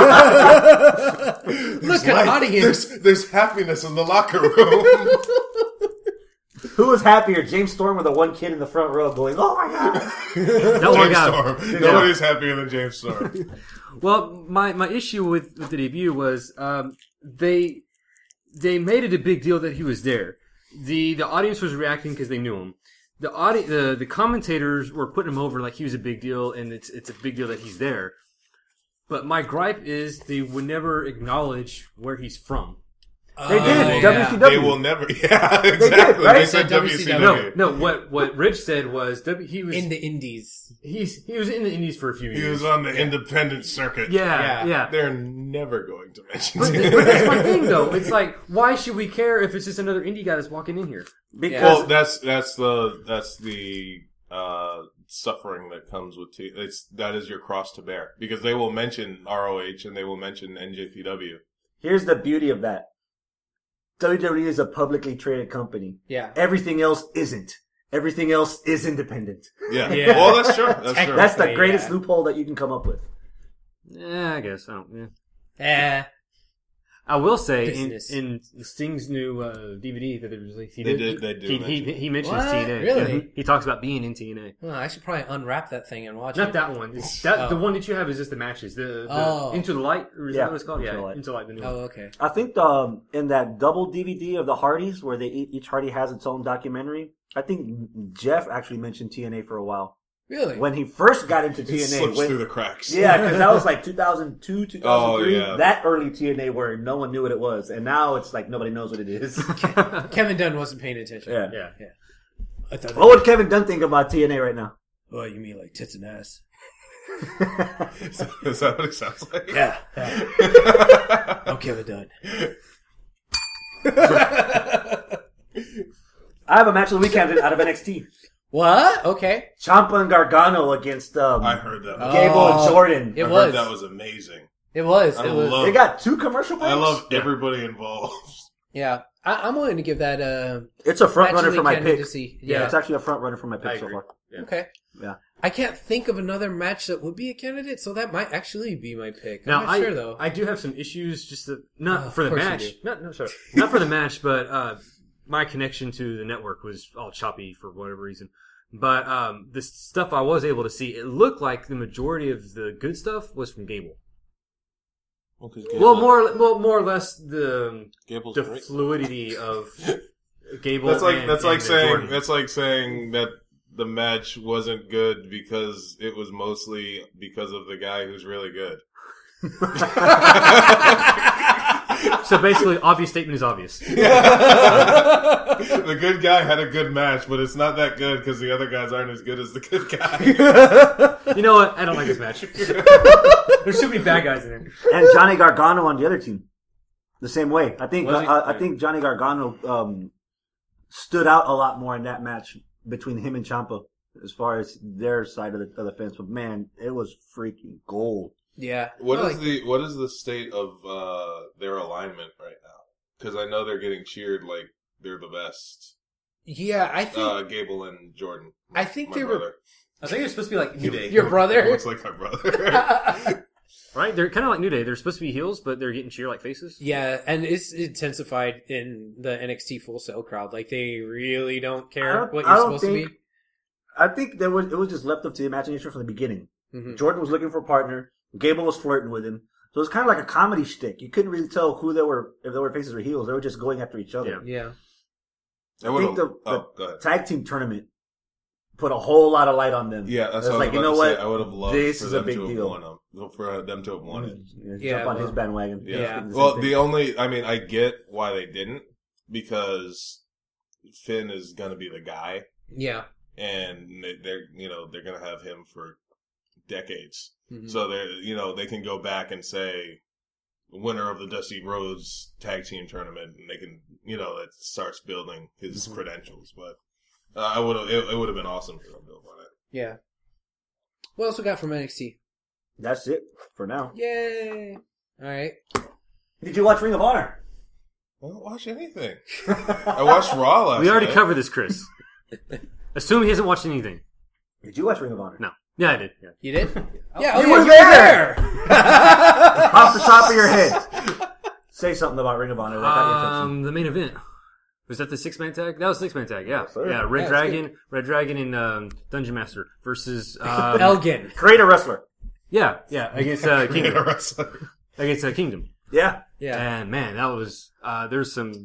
Look at audience. There's happiness in the locker room. Who was happier, James Storm or the one kid in the front row going, "Oh my god"? No one James got Storm. Nobody's happier than James Storm. Well, my issue with the debut was they made it a big deal that he was there. The audience was reacting because they knew him. The commentators were putting him over like he was a big deal, and it's a big deal that he's there. But my gripe is they would never acknowledge where he's from. They did. yeah. WCW. They will never. Yeah, exactly. right? They said WCW. No. What Rich said was he was In the Indies. he was in the Indies for a few years. He was on the independent circuit. Yeah. They're never going to mention But it. that's my thing, though. It's like, why should we care if it's just another indie guy that's walking in here? Because Well, that's the suffering that comes with that is your cross to bear, because they will mention ROH and they will mention NJPW. here's the beauty of that. WWE is a publicly traded company. Yeah. Everything else isn't. Everything else is independent. Yeah. Yeah. Well, that's true. That's true. That's the greatest Yeah. loophole that you can come up with. Yeah, I guess. Yeah. Eh. I will say Business. in Sting's new DVD that they released, They do mention he mentions What? TNA. Really? Yeah, he talks about being in TNA. Well, I should probably unwrap that thing and watch Not it. that one. The one that you have is just the matches. The Oh. Into the Light, or is Yeah, that what it's called? Into the Yeah, Light. Into the Light. The new Oh, one. okay. I think in that double DVD of the Hardys, where each Hardy has its own documentary, I think Jeff actually mentioned TNA for a while. Really? When he first got into It TNA. slips through the cracks. Yeah, because that was like 2002, 2003. Oh, yeah. That early TNA where no one knew what it was. And now it's like nobody knows what it is. Kevin Dunn wasn't paying attention. Yeah. I thought What would Kevin Dunn think about TNA right now? Oh, you mean like tits and ass? Is that what it sounds like? Yeah. Okay, we're done. I have a match of the weekend out of NXT. What? Okay. Ciampa and Gargano against I heard that. Gable and Jordan. It I was. heard that was amazing. It was. I It was. love- They got 2 commercial breaks. I love everybody involved. Yeah. I'm willing to give that It's a front runner match for my of the pick. candidacy. Yeah, Yeah. it's actually a front runner for my pick so agree. far. Yeah. Okay. Yeah. I can't think of another match that would be a candidate, so that might actually be my pick. I'm Now, not sure though. I do have some issues, just Oh, not for the of course you match. do. Not for the match, but my connection to the network was all choppy for whatever reason. But the stuff I was able to see, it looked like the majority of the good stuff was from Gable. Well, more or less the Gable's the great. fluidity of Gable. That's like and saying Jordan. that the match wasn't good because it was mostly because of the guy who's really good. So basically, obvious statement is obvious. The good guy had a good match, but it's not that good because the other guys aren't as good as the good guy. You know what? I don't like this match. There's too many bad guys in there. And Johnny Gargano on the other team. The same way. I think Was he? I think Johnny Gargano stood out a lot more in that match between him and Ciampa as far as their side of the fence. But man, it was freaking gold. Yeah. What I is like- what is the state of their alignment right now? Because I know they're getting cheered like they're the best. Yeah, I think Gable and Jordan. I think my they were- brother. I think it's supposed to be like New Day. your brother. Looks like my brother. Right? They're kind of like New Day. They're supposed to be heels, but they're getting cheered like faces. Yeah, and it's intensified in the NXT Full Sail crowd. Like they really don't I care don't- what I you're don't supposed to think- be. I think it was just left up to the imagination from the beginning. Mhm. Jordan was looking for a partner. Gable was flirting with him. So it was kind of like a comedy shtick. You couldn't really tell who they were, if they were faces or heels. They were just going after each other. Yeah. I think the go ahead. tag team tournament put a whole lot of light on them. Yeah, that's It's what like, I was you about know to say. what? I would have loved This for is them a big to have deal. won them. For them to have won it. Yeah, Jump on well, his bandwagon. yeah. Well, I get why they didn't, because Finn is going to be the guy, Yeah. and they're going to have him for decades. Mhm. So they can go back and say, winner of the Dusty Rhodes Tag Team Tournament, and they can, it starts building his credentials. But it would have been awesome for them to have won it. Yeah. What else we got from NXT? That's it for now. Yay! All right. Did you watch Ring of Honor? I don't watch anything. I watched Raw last We already night. covered this, Chris. Assume he hasn't watched anything. Did you watch Ring of Honor? No. Yeah, I did. Yeah. You did? You you were there! Off the top of your head. Say something about Ring of Honor. That got your attention. The main event. Was that the 6-man tag? That was 6-man tag, yeah. sir. Yeah, Red Yeah, Dragon and Dungeon Master versus Elgin. Create a wrestler. Yeah, against A Kingdom. wrestler. Against Kingdom. Yeah. Yeah. And man, that was there's some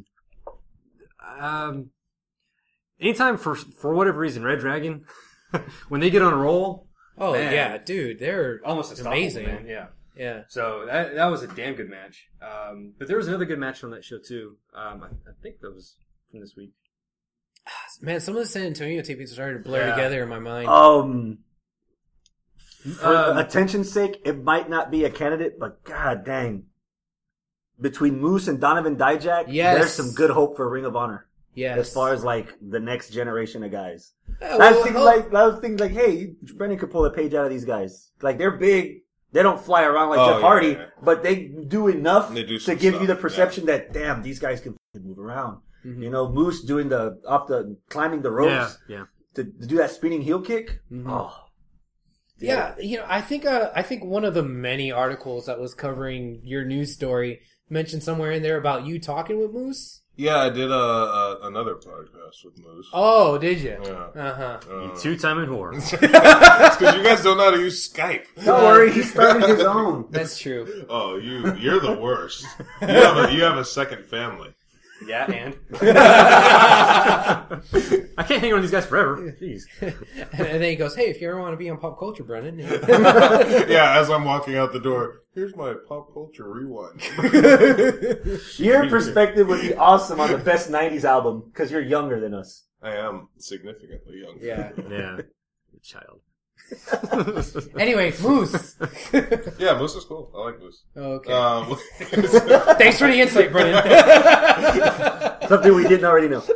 anytime for whatever reason, Red Dragon when they get on a roll, Oh man. yeah, dude, they're almost unstoppable, amazing. man. Yeah. Yeah. So that was a damn good match. But there was another good match on that show too. I think that was from this week. Man, some of the San Antonio tapings are starting to blur Yeah. together in my mind. For attention's sake, it might not be a candidate, but god dang. Between Moose and Donovan Dijak, Yes. there's some good hope for Ring of Honor. Yes. As far as like the next generation of guys. Yeah, I was well, thinking like, hey, Brendan could pull a page out of these guys. Like they're big. They don't fly around like Oh, Jeff yeah, Hardy, yeah. but they do enough They do to some give you the stuff, perception that damn, these guys can fucking move around. Mhm. You know, Moose doing climbing the ropes Yeah. to do that spinning heel kick. Mhm. Oh, Yeah, I think one of the many articles that was covering your news story mentioned somewhere in there about you talking with Moose. Yeah, I did another podcast with Moose. Oh, did you? Yeah. Uh-huh. You two-timing whore. It's because you guys don't know how to use Skype. don't worry, he started his own. That's true. Oh, you're the worst. You have a second family. Yeah, and I can't hang on these guys forever. Jeez. And then he goes, "Hey, if you ever want to be on Pop Culture, Brennan." Yeah, as I'm walking out the door, here's my pop culture rewind. Your perspective would be awesome on the best 90s album because you're younger than us. I am significantly younger. Yeah. Yeah. Child. Anyway, Moose. Yeah, Moose is cool. I like Moose. Okay. Thanks for the insight, Brennan. Something we didn't already know.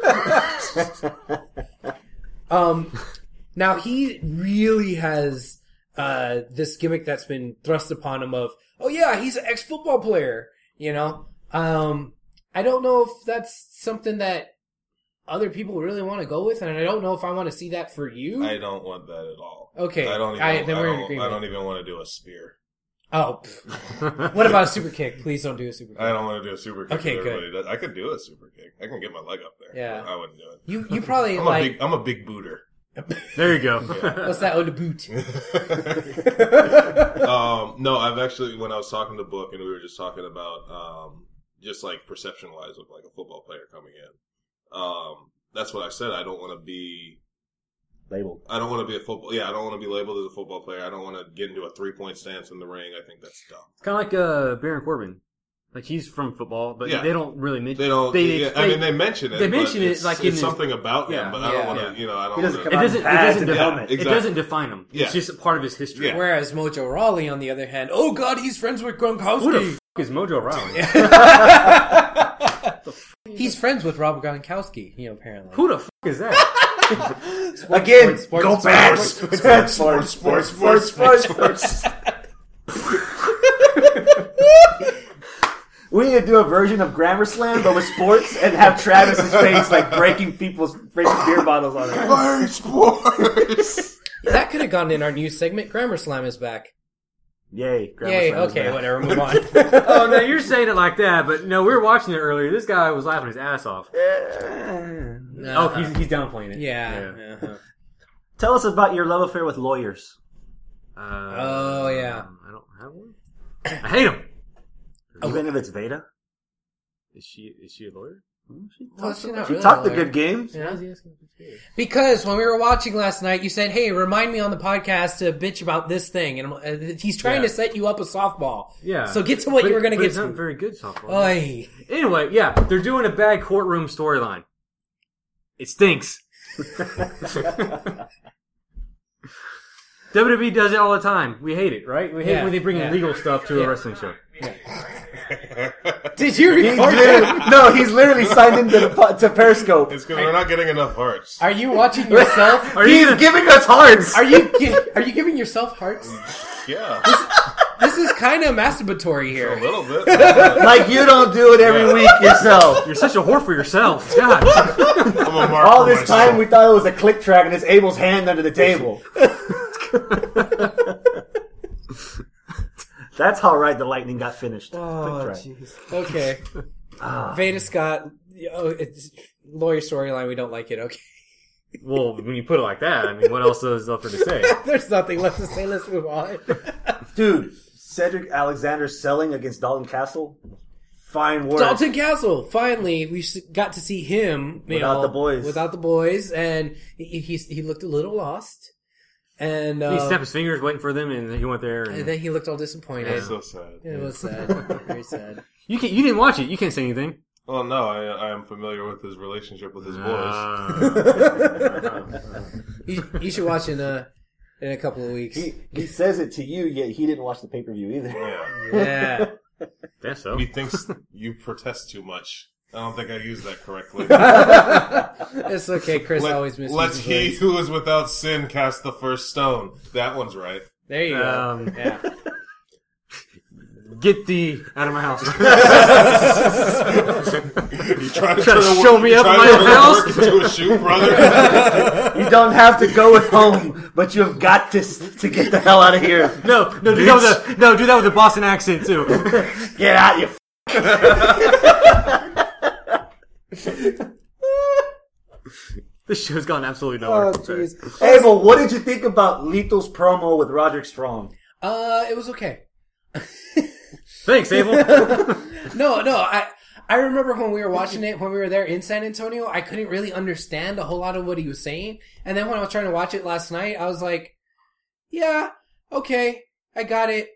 Now he really has this gimmick that's been thrust upon him of, oh yeah, he's an ex-football player, you know? I don't know if that's something that other people really want to go with, and I don't know if I want to see that for you. I don't want that at all. Okay. I don't even want to do a spear. Oh. What about a super kick? Please don't do a super kick. I don't want to do a super kick. Okay, everybody does. I could do a super kick. I can get my leg up there. Yeah. I wouldn't do it. You probably I'm a big booter. There you go. Yeah. What's that? Oh, the boot. No, I've actually, when I was talking to Book and we were just talking about just like perception wise of like a football player coming in. That's what I said. I don't want to be labeled. I don't want to be a football. Yeah, I don't want to be labeled as a football player. I don't want to get into a 3-point stance in the ring. I think that's dumb. It's kind of like Baron Corbin. Like he's from football, but Yeah. they don't really mention. They don't. I mean, they mention it. They mention but it like it's something about him, but I don't want to. You know, I don't. He doesn't wanna, come out in pads and helmet. It doesn't define him. Yeah. It's just a part of his history. Yeah. Whereas Mojo Rawley, on the other hand, oh god, he's friends with Gronkowski. Who the f*** is Mojo Rawley? He's friends with Rob Gronkowski, you know, apparently. Who the f*** is that? Again, sports, go sports, back. sports. We need to do a version of Grammar Slam, but with sports, and have Travis's face like breaking beer bottles on it. Sports. That could have gone in our new segment. Grammar Slam is back. Yay! Grammar Yay! Slam is Okay, back. whatever. Move on. Oh no, you're saying it like that, but no, we were watching it earlier. This guy was laughing his ass off. Oh, he's downplaying it. Yeah. Uh-huh. Tell us about your love affair with lawyers. Oh yeah. I don't have one. I hate him. Even if it's Veda? Is she a lawyer? She really talked a a lawyer. good game. Yeah. Because when we were watching last night, you said, "Hey, remind me on the podcast to bitch about this thing," and he's trying to set you up a softball. Yeah. So get to what you were going to get It's to. not very good softball. Oy. Anyway, yeah, they're doing a bad courtroom storyline. It stinks. WWE does it all the time. We hate it, right? We hate when they bring in legal stuff to a wrestling show. Did you record that? No, he's literally signed into to Periscope. It's because we're not getting enough hearts. Are you watching yourself? He's giving us hearts. Are you giving yourself hearts? Yeah. This is kind of masturbatory A here. little bit. Like you don't do it every week yourself. You're such a whore for yourself. God. I'm a mark All for this myself. time we thought it was a click track and it's Abel's hand under the table. That's how right the Lightning got finished. Oh, Click track. jeez. Okay. Veda Scott, it's lawyer storyline. We don't like it. Okay. Well, when you put it like that, I mean, what else is left for to say? There's nothing left to say. Let's move on. Dude, Cedric Alexander selling against Dalton Castle. Fine work. Dalton Castle. Finally, we got to see him Without the boys. Without the boys, and he looked a little lost. And He snapped his fingers waiting for them, and he went there. and then he looked all disappointed. That's so sad. It was sad. Very sad. You didn't watch it. You can't say anything. Well, no, I am familiar with his relationship with his boys. You should watch in a couple of weeks. He says it to you, yet he didn't watch the pay-per-view either. Yeah. Yeah. That's so. He thinks you protest too much. I don't think I used that correctly. It's okay. Chris always misses Let his he words. who is without sin cast the first stone. That one's right. There you go. Yeah. Get thee out of my house. You trying to show me up in my house? into a shoe, brother? You don't have to go with home, but you have got to get the hell out of here. No, do that with a Boston accent too. Get out, you This show's gone absolutely nowhere. Oh, jeez. Abel, what did you think about Lethal's promo with Roderick Strong? It was okay. Thanks, Abel. No. I remember when we were watching it, when we were there in San Antonio, I couldn't really understand a whole lot of what he was saying. And then when I was trying to watch it last night, I was like, yeah, okay, I got it.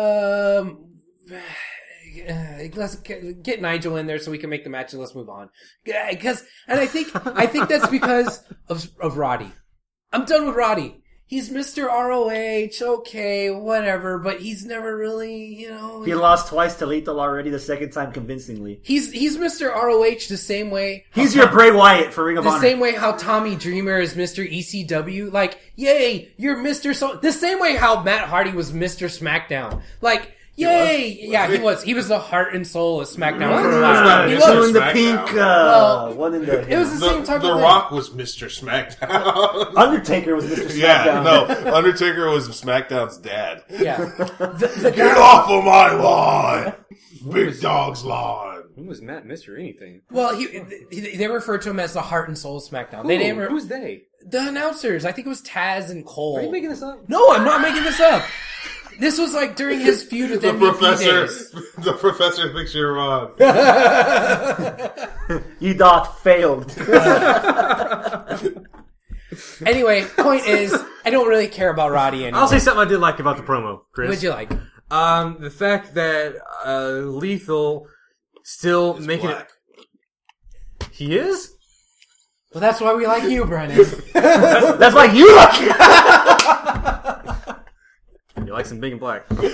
Let's get Nigel in there so we can make the match and let's move on. And I think that's because of Roddy. I'm done with Roddy. he's Mr. ROH, okay, whatever, but he's never really, He lost twice to Lethal already, the second time convincingly. He's Mr. ROH the same way. He's your Bray Wyatt for Ring of Honor. The same way how Tommy Dreamer is Mr. ECW. Like, yay, you're Mr. The same way how Matt Hardy was Mr. SmackDown. Like, yay! He was. He was the heart and soul of SmackDown for a while. He Two was. in the pink, one in the... It was the same type of The thing. Rock was Mr. SmackDown. Undertaker was Mr. SmackDown. Yeah, no, Undertaker was SmackDown's dad. Yeah. Get off of my lawn! Big dog's lawn. Who was Matt Mr. Anything? Well, they referred to him as the heart and soul of SmackDown. They didn't. Who's they? The announcers. I think it was Taz and Cole. Are you making this up? No, I'm not making this up. This was like during his feud with MVP days. The professor thinks you're wrong. You doth failed. Anyway, point is, I don't really care about Roddy anymore. I'll say something I did like about the promo, Chris. What'd you like? The fact that Lethal still He's making black. it. He is? Well, that's why we like you, Brennan. That's why you like it. You like some big and black. Where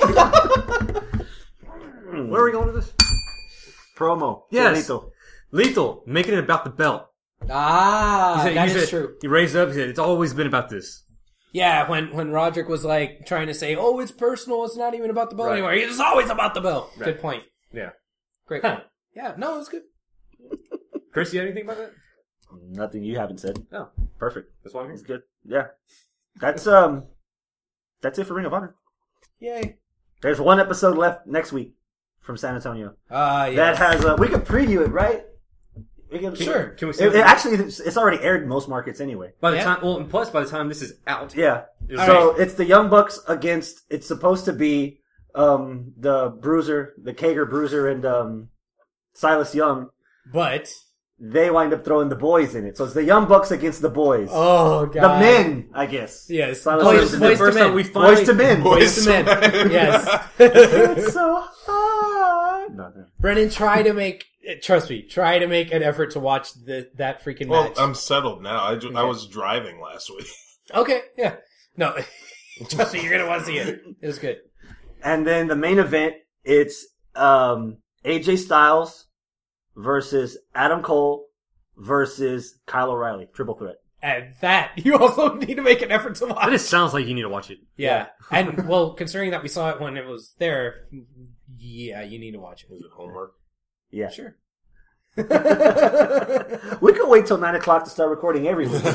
are we going with this? Promo. Yes. Lethal, making it about the belt. That is true. He raised it up, he said, it's always been about this. Yeah, when Roderick was like trying to say, oh, it's personal, it's not even about the belt anymore. It's always about the belt. Right. Good point. Yeah. Great point. Yeah, no, it was good. Chris, you had anything about that? Nothing you haven't said. Oh, Perfect. that's why I'm here. It's good. Yeah. That's it for Ring of Honor. Yay. There's one episode left next week from San Antonio. Yes. That has we could preview it, right? We can, Sure. Can we say actually, it's already aired in most markets anyway. by the Yeah. time? Well, and plus by the time this is out, Yeah. All So right. it's the Young Bucks against. It's supposed to be the Bruiser, the Kager Bruiser, and Silas Young. But They wind up throwing the boys in it. So it's the Young Bucks against the boys. oh god, The men, I guess. Yes, Silas boys, Young. this is boys the to first men. time we finally Boys to men. Boys to men. Yes. It's so hard. No. Brennan, try to make an effort to watch that freaking Well, match. I'm settled now. I was driving last week. Okay, yeah. No, trust me, you're gonna want to see it. It was good. And then the main event, it's AJ Styles versus Adam Cole versus Kyle O'Reilly. Triple threat. And that, you also need to make an effort to That watch. just sounds like you need to watch it. Yeah. And, well, considering that we saw it when it was there, yeah, you need to watch it. Is it homework? Yeah. Sure. We could wait till 9 o'clock to start recording every week.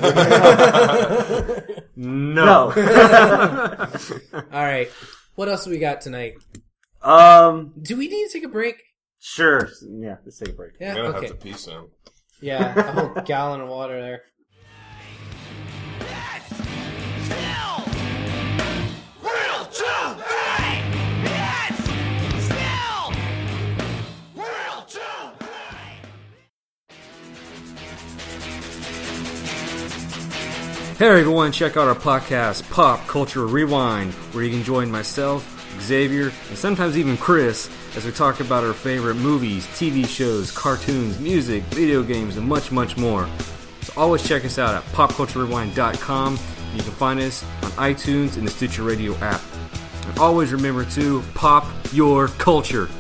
No. All right. What else do we got tonight? Do we need to take a break? Sure. Yeah, let's take a break. Yeah, I'm gonna okay. have to pee soon. Yeah, a whole gallon of water there. Hey everyone, check out our podcast, Pop Culture Rewind, where you can join myself, Xavier, and sometimes even Chris as we talk about our favorite movies, TV shows, cartoons, music, video games, and much, much more. So always check us out at popculturerewind.com. You can find us on iTunes and the Stitcher Radio app. And always remember to pop your culture.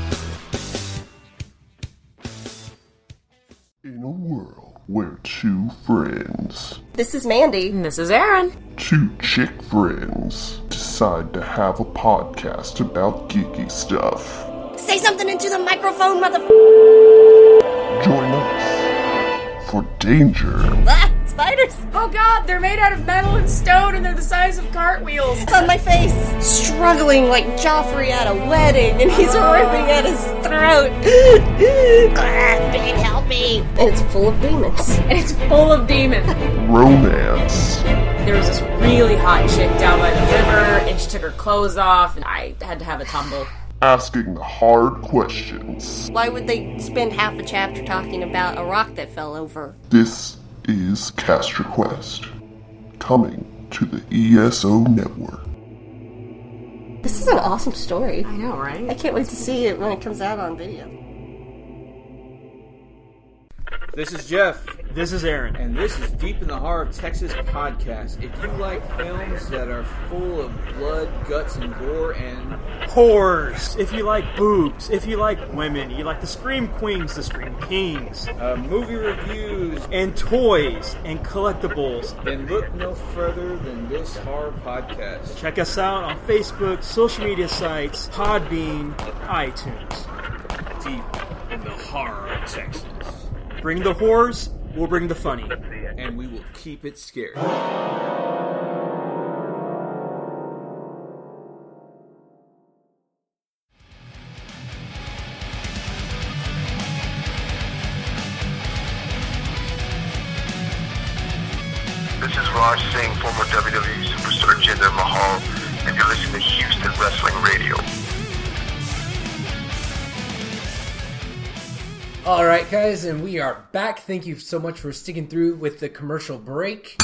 In a world where two friends, This is Mandy. And this is Aaron. two chick friends, decide to have a podcast about geeky stuff, Say something into the microphone, mother. join us for danger, Ah, spiders! Oh god, they're made out of metal and stone and they're the size of cartwheels. It's on my face. Struggling like Joffrey at a wedding, and he's ripping at his throat. Bane, help me! And it's full of demons. And it's full of demons. romance, There was this really hot chick down by the river and she took her clothes off and I had to have a tumble. asking the hard questions. Why would they spend half a chapter talking about a rock that fell over? This is Cast Your Quest, coming to the ESO network. This is an awesome story. I know, right? I can't wait to see it when it comes out on video. This is Jeff. This is Aaron. And this is Deep in the Heart of Texas podcast. If you like films that are full of blood, guts, and gore, and Whores. If you like boobs, if you like women, you like the Scream Queens, the Scream Kings, movie reviews, and toys, and collectibles, then look no further than this horror podcast. Check us out on Facebook, social media sites, Podbean, iTunes. Deep in the Horror of Texas. Bring the whores, we'll bring the funny. And we will keep it scary. This is Raj Singh, former WWE superstar Jinder Mahal, and you're listening to Houston Wrestling Radio. All right, guys, and we are back. Thank you so much for sticking through with the commercial break.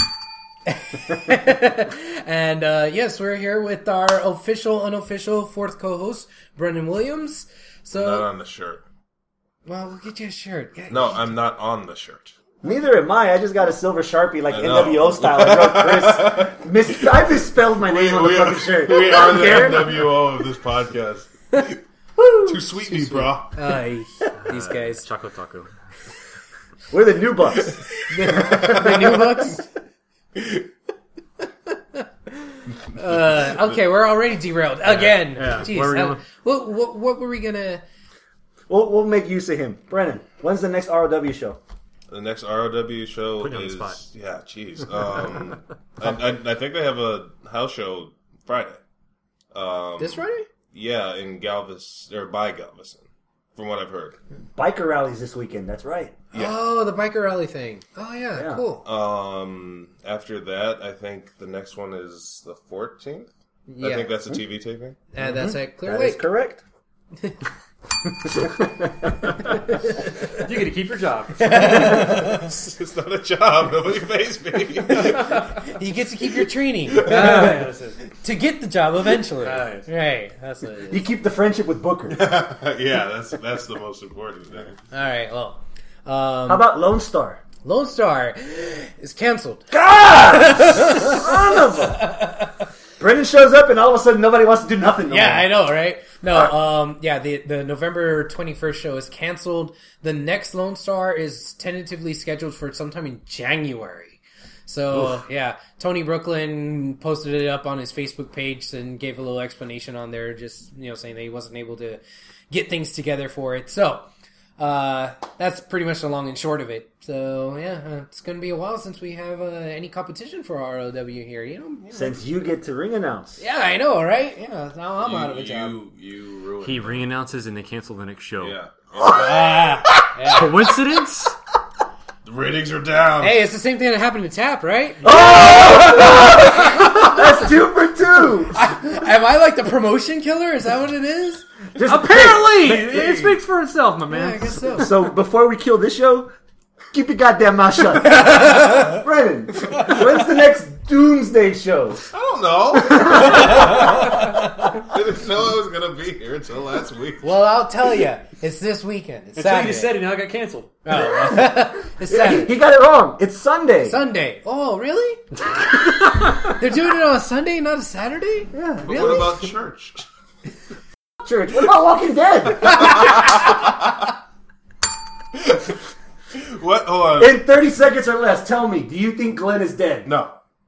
And yes, we're here with our official, unofficial fourth co-host, Brendan Williams. So, not on the shirt. Well, we'll get you a shirt. No, I'm not on the shirt. Neither am I. I just got a silver Sharpie like NWO style. I wrote Chris. I misspelled my name on the fucking shirt. We are the NWO of this podcast. Too sweet me, bro. These guys. Chocolate taco. We're the new Bucks. The new Bucks? Okay, we're already derailed. Again. Yeah. Jeez. What were we going to... We'll make use of him. Brennan, when's the next ROW show? The next ROW show Put you on the is... spot. Yeah, jeez. I think they have a house show Friday. This Friday? Yeah, in Galveston, or by Galveston, from what I've heard. Biker rallies this weekend, that's right. Yeah. Oh, the biker rally thing. Oh, yeah, cool. After that, I think the next one is the 14th. Yeah. I think that's a TV taping. And that's at Clear That Lake. is correct. You get to keep your job. It's not a job. Nobody pays me. You get to keep your training to get the job eventually. Right. That's what it is. You keep the friendship with Booker. Yeah, that's the most important thing. All right. Well, how about Lone Star? Lone Star is canceled. Son of a... Brendan shows up and all of a sudden nobody wants to do nothing. Yeah, I know, right? No, the November 21st show is canceled. The next Lone Star is tentatively scheduled for sometime in January. So, yeah, Tony Brooklyn posted it up on his Facebook page and gave a little explanation on there, just, saying that he wasn't able to get things together for it. So, that's pretty much the long and short of it. So, yeah, it's going to be a while since we have any competition for ROW here, Since you get to ring announce. Yeah, I know, right? Yeah, now I'm out of a job. You ruined He it. ring announces and they cancel the next show. Yeah. Coincidence? The ratings are down. Hey, it's the same thing that happened to Tap, right? That's 2 for 2. Am I like the promotion killer? Is that what it is? Apparently! It speaks for itself, my man. Yeah, I guess so. So before we kill this show, keep your goddamn mouth shut. Brennan, when's the next Doomsday show? I don't know. I didn't know I was going to be here until last week. Well, I'll tell you. It's this weekend. It's Until Saturday. you said it, now it got canceled. Oh. It's Saturday. He got it wrong. It's Sunday. Sunday. Oh, really? They're doing it on a Sunday, not a Saturday? Yeah. But Really? what about church? Church. What about Walking Dead? What? Hold on. In 30 seconds or less, tell me, do you think Glenn is dead? No.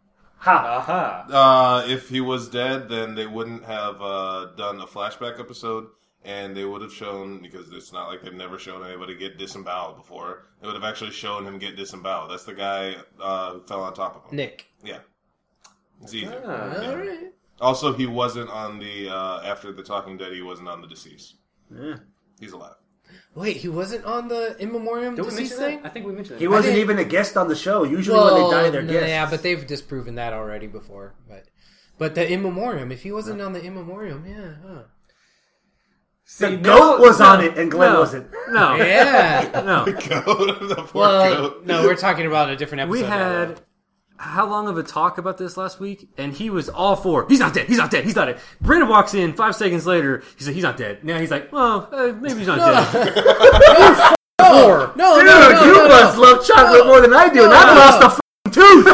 How? If he was dead, then they wouldn't have done a flashback episode, and they would have shown, because it's not like they've never shown anybody get disemboweled before, they would have actually shown him get disemboweled. That's the guy who fell on top of him. Nick. Yeah. It's easy. All right. Also, he wasn't on the, after the Talking Dead, he wasn't on the deceased. Yeah. He's alive. Wait, he wasn't on the In Memoriam Did we deceased mention thing? that? I think we mentioned that. He wasn't even a guest on the show. Usually when they die, they're guests. Yeah, but they've disproven that already before. But the In Memoriam, if he wasn't on the In Memoriam, yeah. Huh. The goat was on it and Glenn wasn't. No. Yeah. No. The goat, the poor Well, goat. no, we're talking about a different episode. We had how long of a talk about this last week? And he was all for, he's not dead, he's not dead, he's not dead. Brandon walks in 5 seconds later, he's like, he's not dead. Now he's like, well, maybe he's not dead. No, Dude, you must love chocolate talk more than I do, and I've lost a f***ing tooth.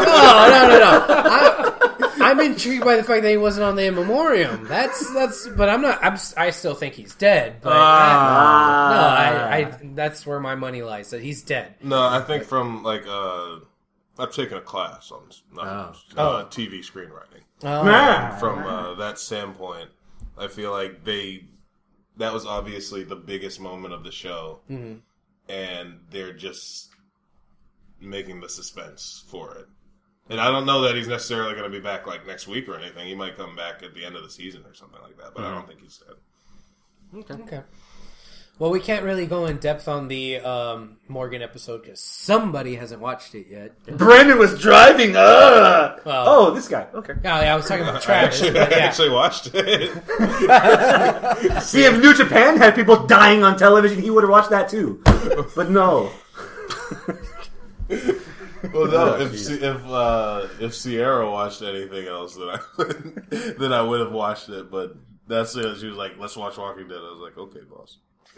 No. I'm intrigued by the fact that he wasn't on the In Memoriam. That's. But I'm not. I still think he's dead. But that's where my money lies. That he's dead. No, I think from like I've taken a class on TV screenwriting. From that standpoint, I feel like that was obviously the biggest moment of the show, and they're just making the suspense for it. And I don't know that he's necessarily going to be back like next week or anything. He might come back at the end of the season or something like that, but I don't think he's dead. Okay. Well, we can't really go in depth on the Morgan episode because somebody hasn't watched it yet. Brandon was driving. Oh, this guy. Okay. Yeah, I was talking about Travis. I actually watched it. See, if New Japan had people dying on television, he would have watched that too. But no. Well, no. If Sierra watched anything else, then I would have watched it. But that's it. She was like, "Let's watch Walking Dead." I was like, "Okay, boss."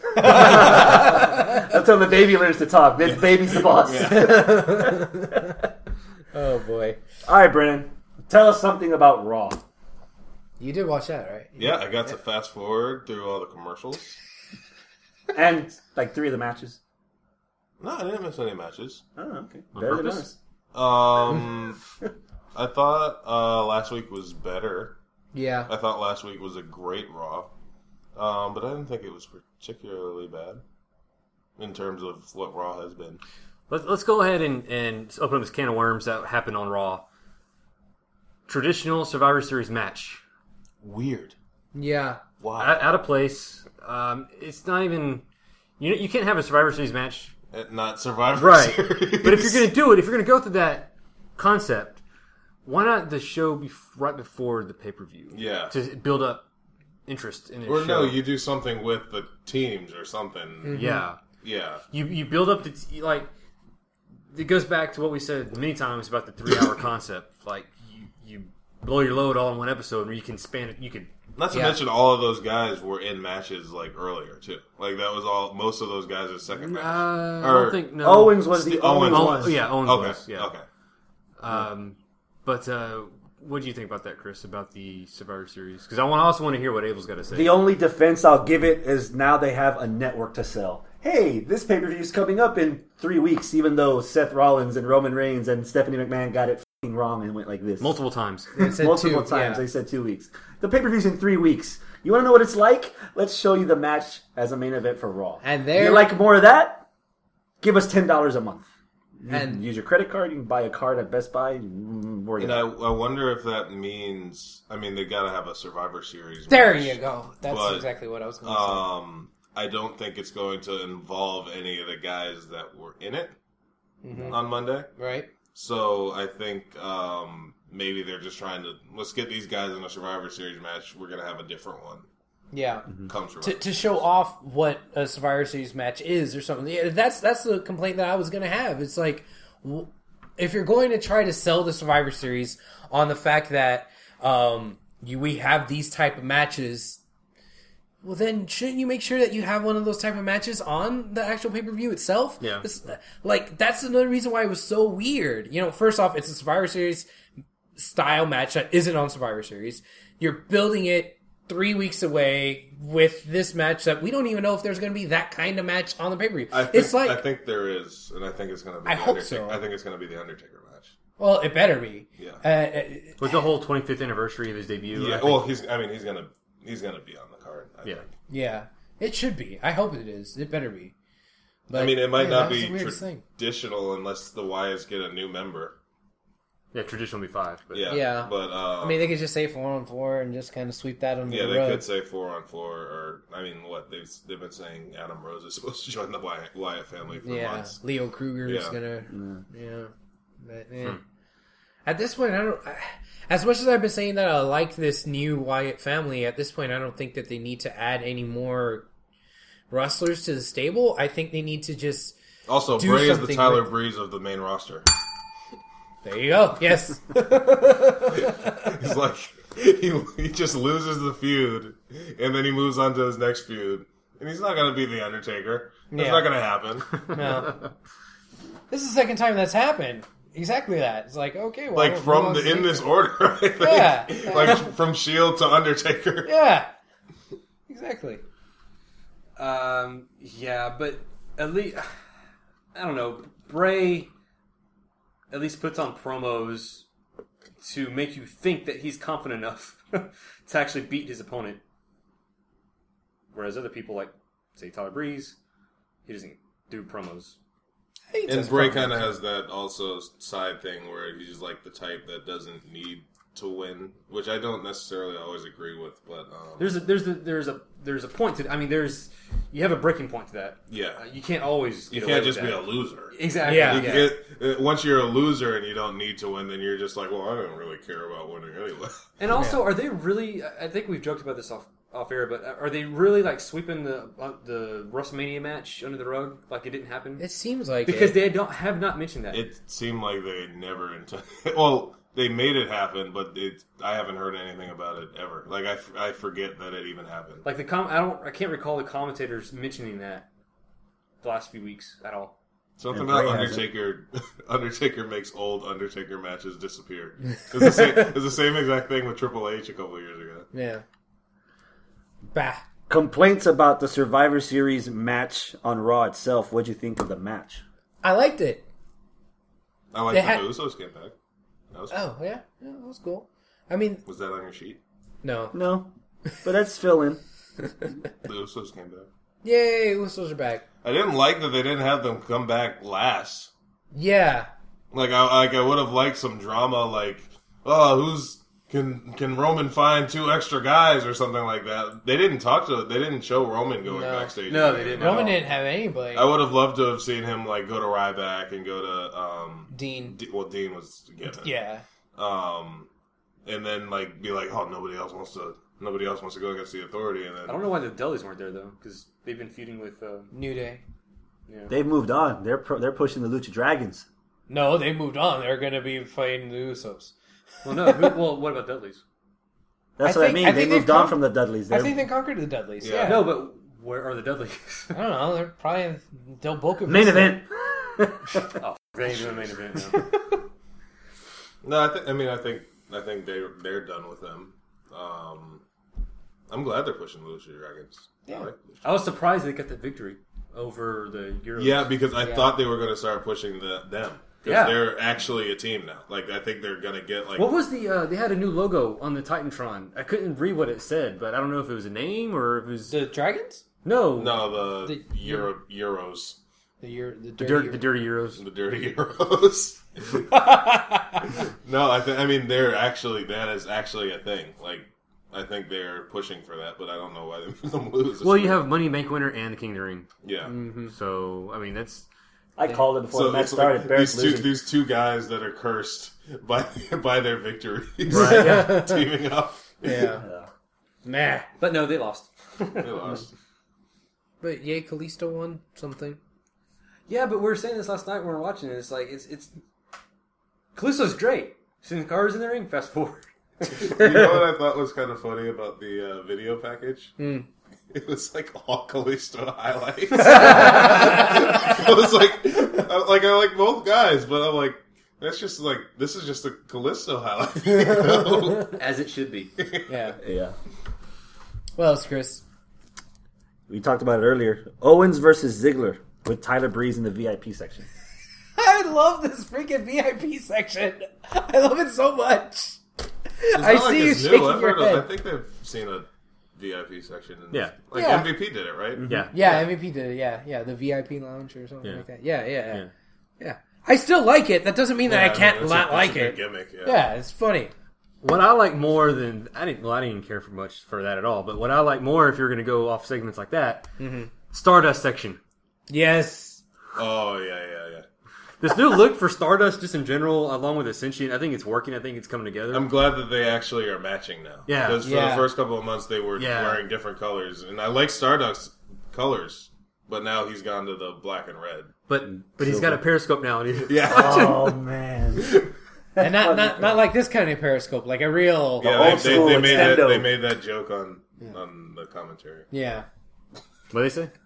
Until the baby learns to talk. Then baby's the boss. Oh boy! All right, Brennan, tell us something about Raw. You did watch that, right? Yeah, I got to fast forward through all the commercials and like 3 of the matches. No, I didn't miss any matches. Oh, okay. Better than us. I thought last week was better. Yeah. I thought last week was a great Raw. But I didn't think it was particularly bad in terms of what Raw has been. Let's go ahead and open up this can of worms that happened on Raw. Traditional Survivor Series match. Weird. Yeah. Wow. Out of place. It's not even... You can't have a Survivor Series match... Not Survivor Series. But if you're going to do it, if you're going to go through that concept, why not the show right before the pay-per-view? Yeah. To build up interest in it. Or no, you do something with the teams or something. Mm-hmm. Yeah. Yeah. You build up the... it goes back to what we said many times about the 3-hour concept. Like, you blow your load all in one episode, or you can span it. You can... Not to mention, all of those guys were in matches like earlier too. Like that was all. Most of those guys are second match. I don't think no. Owens was the Owens one. Yeah, Owens was. Yeah. Okay. But what do you think about that, Chris? About the Survivor Series? Because I also want to hear what Abel's got to say. The only defense I'll give it is now they have a network to sell. Hey, this pay-per-view is coming up in 3 weeks, even though Seth Rollins and Roman Reigns and Stephanie McMahon got it wrong and went like this. Multiple times. They said 2 weeks. The pay-per-view's in 3 weeks. You want to know what it's like? Let's show you the match as a main event for Raw. And you like more of that? Give us $10 a month. And use your credit card. You can buy a card at Best Buy. And I wonder if that means... I mean, they got to have a Survivor Series There match, you go. That's exactly what I was going to say. I don't think it's going to involve any of the guys that were in it on Monday. Right. So I think maybe they're just trying to... Let's get these guys in a Survivor Series match. We're going to have a different one. Yeah. Comes to show off what a Survivor Series match is or something. Yeah, that's the complaint that I was going to have. It's like, if you're going to try to sell the Survivor Series on the fact that we have these type of matches... Well, then shouldn't you make sure that you have one of those type of matches on the actual pay-per-view itself? Yeah. That's another reason why it was so weird. First off, it's a Survivor Series style match that isn't on Survivor Series. You're building it 3 weeks away with this match that we don't even know if there's going to be that kind of match on the pay-per-view. I think there is, and I think it's going to be I hope so. I think it's going to be the Undertaker match. Well, it better be. Yeah. With the whole 25th anniversary of his debut. Yeah, well, he's going to be on the card. I think. Yeah, it should be. I hope it is. It better be. But, I mean, it might not be traditional unless the Wyatts get a new member. Yeah, traditional would be 5. But yeah. But I mean, they could just say 4-on-4 and just kind of sweep that under the rug. Yeah, they could say 4-on-4, or I mean, what they've been saying. Adam Rose is supposed to join the Wyatt family for months. Leo Kruger is gonna. But, at this point, I don't. As much as I've been saying that I like this new Wyatt family, at this point, I don't think that they need to add any more wrestlers to the stable. I think they need to just also Bray is the Tyler Breeze of the main roster. There you go. Yes. It's like he just loses the feud, and then he moves on to his next feud, and he's not going to be the Undertaker. That's not going to happen. No. This is the second time that's happened. Exactly that. It's like, okay, well... Like, from in this order, I think. Yeah. Like, from S.H.I.E.L.D. to Undertaker. Yeah. Exactly. Yeah, but at least... I don't know. Bray at least puts on promos to make you think that he's confident enough to actually beat his opponent. Whereas other people, like, say, Tyler Breeze, he doesn't do promos. And Bray kind of has that also side thing where he's like the type that doesn't need to win, which I don't necessarily always agree with. But there's a point to. I mean, you have a breaking point to that. Yeah, you can't always. You can't just be a loser. Exactly. Yeah. Once you're a loser and you don't need to win, then you're just like, well, I don't really care about winning anyway. And also, are they really? I think we've joked about this off air, but are they really like sweeping the WrestleMania match under the rug like it didn't happen? It seems like because they have not mentioned that. It seemed like they never intended. Well, they made it happen, but I haven't heard anything about it ever. Like I forget that it even happened. Like I can't recall the commentators mentioning that the last few weeks at all. Something about Undertaker. Undertaker makes old Undertaker matches disappear. It's the same exact thing with Triple H a couple of years ago. Yeah. Bah. Complaints about the Survivor Series match on Raw itself. What'd you think of the match? I liked it. I liked that the Usos came back. That was cool. Yeah, that was cool. I mean... Was that on your sheet? No. But that's fill in. The Usos came back. Yay, Usos are back. I didn't like that they didn't have them come back last. Yeah. Like I would have liked some drama, like, oh, can Roman find 2 extra guys or something like that? They didn't show Roman going backstage. No, they didn't. Roman didn't have anybody. I would have loved to have seen him like go to Ryback and go to Dean. Dean was given. Yeah. And then like be like, oh, nobody else wants to go against the Authority. And then I don't know why the Dudleys weren't there though, because they've been feuding with New Day. Yeah. They've moved on. They're pushing the Lucha Dragons. No, they moved on. They're going to be fighting the Usos. Well, no. What about Dudleys? That's what I mean. They moved on from the Dudleys. I think they conquered the Dudleys. Yeah. No, but where are the Dudleys? I don't know. They're probably Del Boca. Main event. Oh, they ain't doing main event now. No, I think they're done with them. I'm glad they're pushing the Lucha Dragons. Yeah. I was surprised they got the victory over the Euros. Yeah, because I thought they were going to start pushing them. Because they're actually a team now. Like, I think they're going to get, like... What was they had a new logo on the Titantron. I couldn't read what it said, but I don't know if it was a name or if it was... The Dragons? No. No, the Euros. The dirty Euros. The dirty Euros. No, that is actually a thing. Like, I think they're pushing for that, but I don't know why they made them lose. Well, you have Money Bank winner and the King of the Ring. Yeah. Mm-hmm. So, I mean, that's... I called it before the match started. Like these two guys that are cursed by their victories, right? Yeah. Teaming up. Yeah. Nah. But no, they lost. They lost. But yay, Kalisto won something. Yeah, but we were saying this last night when we were watching it. It's like it's Kalisto's great. Sin Cara's in the ring. Fast forward. You know what I thought was kind of funny about the video package? It was like all Kalisto highlights. I was like, I like both guys, but I'm like, this is just a Kalisto highlight. As it should be. Yeah. What else, Chris? We talked about it earlier. Owens versus Ziggler with Tyler Breeze in the VIP section. I love this freaking VIP section. I love it so much. I see you shaking your head. I think they've seen a VIP section. Yeah. MVP did it, right? Yeah. Yeah, MVP did it. Yeah. The VIP lounge or something like that. Yeah. I still like it. That doesn't mean that I can't not like it. Gimmick, yeah, it's funny. What I like more than I didn't even care for much for that at all. But what I like more, if you're going to go off segments like that, Stardust section. Yes. Oh yeah. This new look for Stardust, just in general, along with Ascension, I think it's working. I think it's coming together. I'm glad that they actually are matching now. Yeah. Because for the first couple of months they were wearing different colors, and I like Stardust colors, but now he's gone to the black and red. But he's got a Periscope now, and he's Oh man. And not like this kind of Periscope, like a real they made that joke on the commentary. Yeah. What did they say?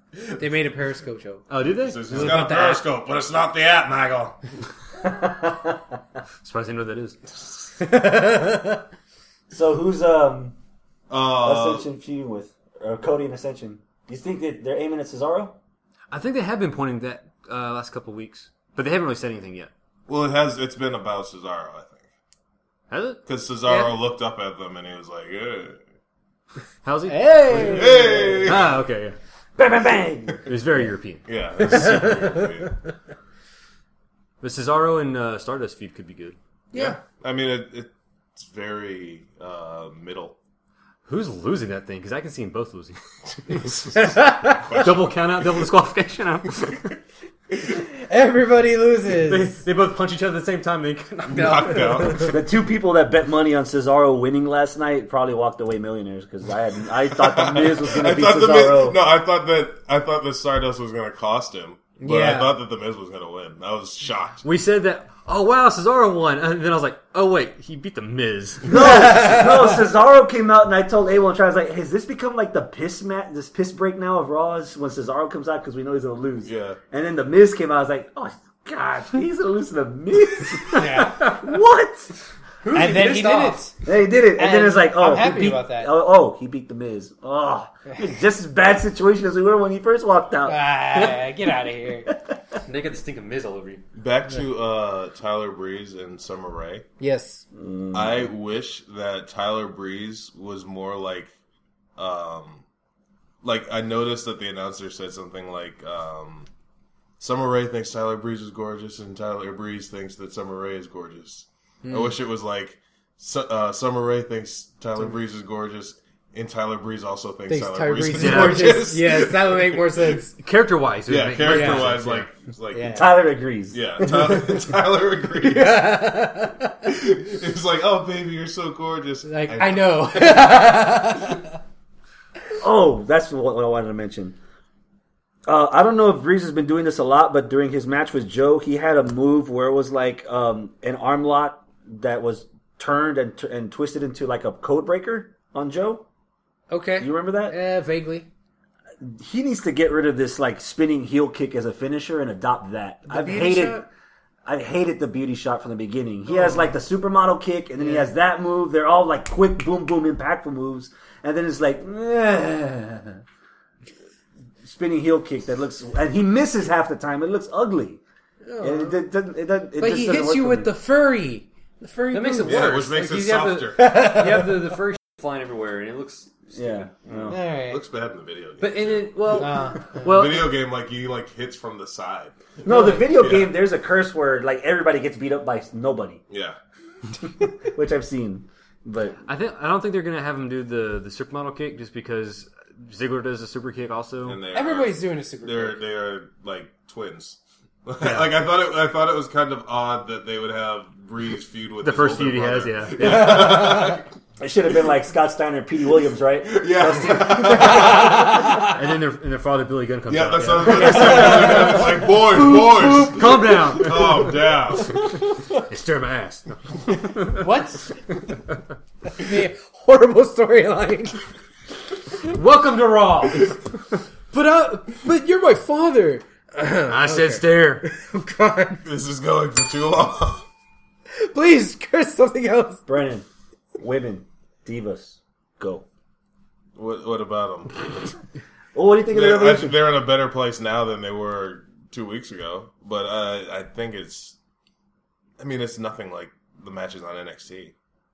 They made a Periscope joke. Oh, did they? He's got a Periscope, but it's not the app, Michael. Surprised I know what that is. So who's Ascension feuding with? Or Cody and Ascension? Do you think that they're aiming at Cesaro? I think they have been pointing that last couple of weeks, but they haven't really said anything yet. Well, it's been about Cesaro, I think. Has it? Because Cesaro looked up at them and he was like, "Hey, how's he? Hey! Ah, okay, yeah. Bang, bang, bang! It was very European. Yeah, it was super European. But Cesaro and Stardust feud could be good. Yeah. I mean, it's very middle. Who's losing that thing? Because I can see them both losing. Double count out, double disqualification out. Everybody loses. They both punch each other at the same time. They get knocked out. The two people that bet money on Cesaro winning last night probably walked away millionaires because I thought the Miz was going to beat Cesaro. I thought that Stardust was going to cost him, but I thought that the Miz was going to win. I was shocked. We said that. Oh wow, Cesaro won, and then I was like, oh wait, he beat the Miz. No, Cesaro came out, and I told A1 Try, I was like, has this become like the piss break now of Raw is when Cesaro comes out because we know he's gonna lose. Yeah. And then the Miz came out, I was like, oh god, he's gonna lose to the Miz. Yeah. What? And then he did it. Then he did it, and then it's like, oh, I'm happy about that. Oh, he beat the Miz. Oh, it's just as bad situation as we were when he first walked out. Get out of here. They got the stink of Miz all over you. Back to Tyler Breeze and Summer Rae. Yes. I wish that Tyler Breeze was more like I noticed that the announcer said something like, Summer Rae thinks Tyler Breeze is gorgeous and Tyler Breeze thinks that Summer Rae is gorgeous. I wish it was like, Summer Rae thinks Tyler Breeze is gorgeous and Tyler Breeze also thinks Tyler Breeze is gorgeous. Yes, that would make more sense. Character-wise. Character-wise, Tyler agrees. Yeah, Tyler agrees. It's like, oh, baby, you're so gorgeous. Like, I know. Oh, that's what I wanted to mention. I don't know if Breeze has been doing this a lot, but during his match with Joe, he had a move where it was like an arm lock that was turned and twisted into like a code breaker on Joe. Okay. You remember that? Vaguely. He needs to get rid of this like spinning heel kick as a finisher and adopt that. I hated the beauty shot from the beginning. He has like the supermodel kick, and then he has that move. They're all like quick, boom, boom, impactful moves, and then it's like spinning heel kick that looks, and he misses half the time. It looks ugly. And it doesn't. But he hits you with the furry. The furry that makes it Yeah, worse. which makes it you have softer. You have the furry flying everywhere, and it looks stupid. All right. Looks bad in the video game. But in it, well, video game, like he like hits from the side. No, the video game, there's a curse where like everybody gets beat up by nobody. Yeah. Which I've seen. But I don't think they're gonna have him do the supermodel kick just because Ziggler does a super kick also. And Everybody's doing a super kick. They are like twins. Like I thought it was kind of odd that they would have Breeze feud with the his first older feud he has, brother. Yeah. It should have been like Scott Steiner and Petey Williams, right? Yeah. And then their father Billy Gunn comes out. That's what I was like, boys, calm down. Calm down. They stir my ass. What? The horrible storyline. Welcome to Raw. But you're my father. I said stare. Oh God. This is going for too long. Please, curse something else. Brennan, women, divas, go. What about them? Well, what do you think of the Revolution? They're in a better place now than they were 2 weeks ago. But I think it's nothing like the matches on NXT.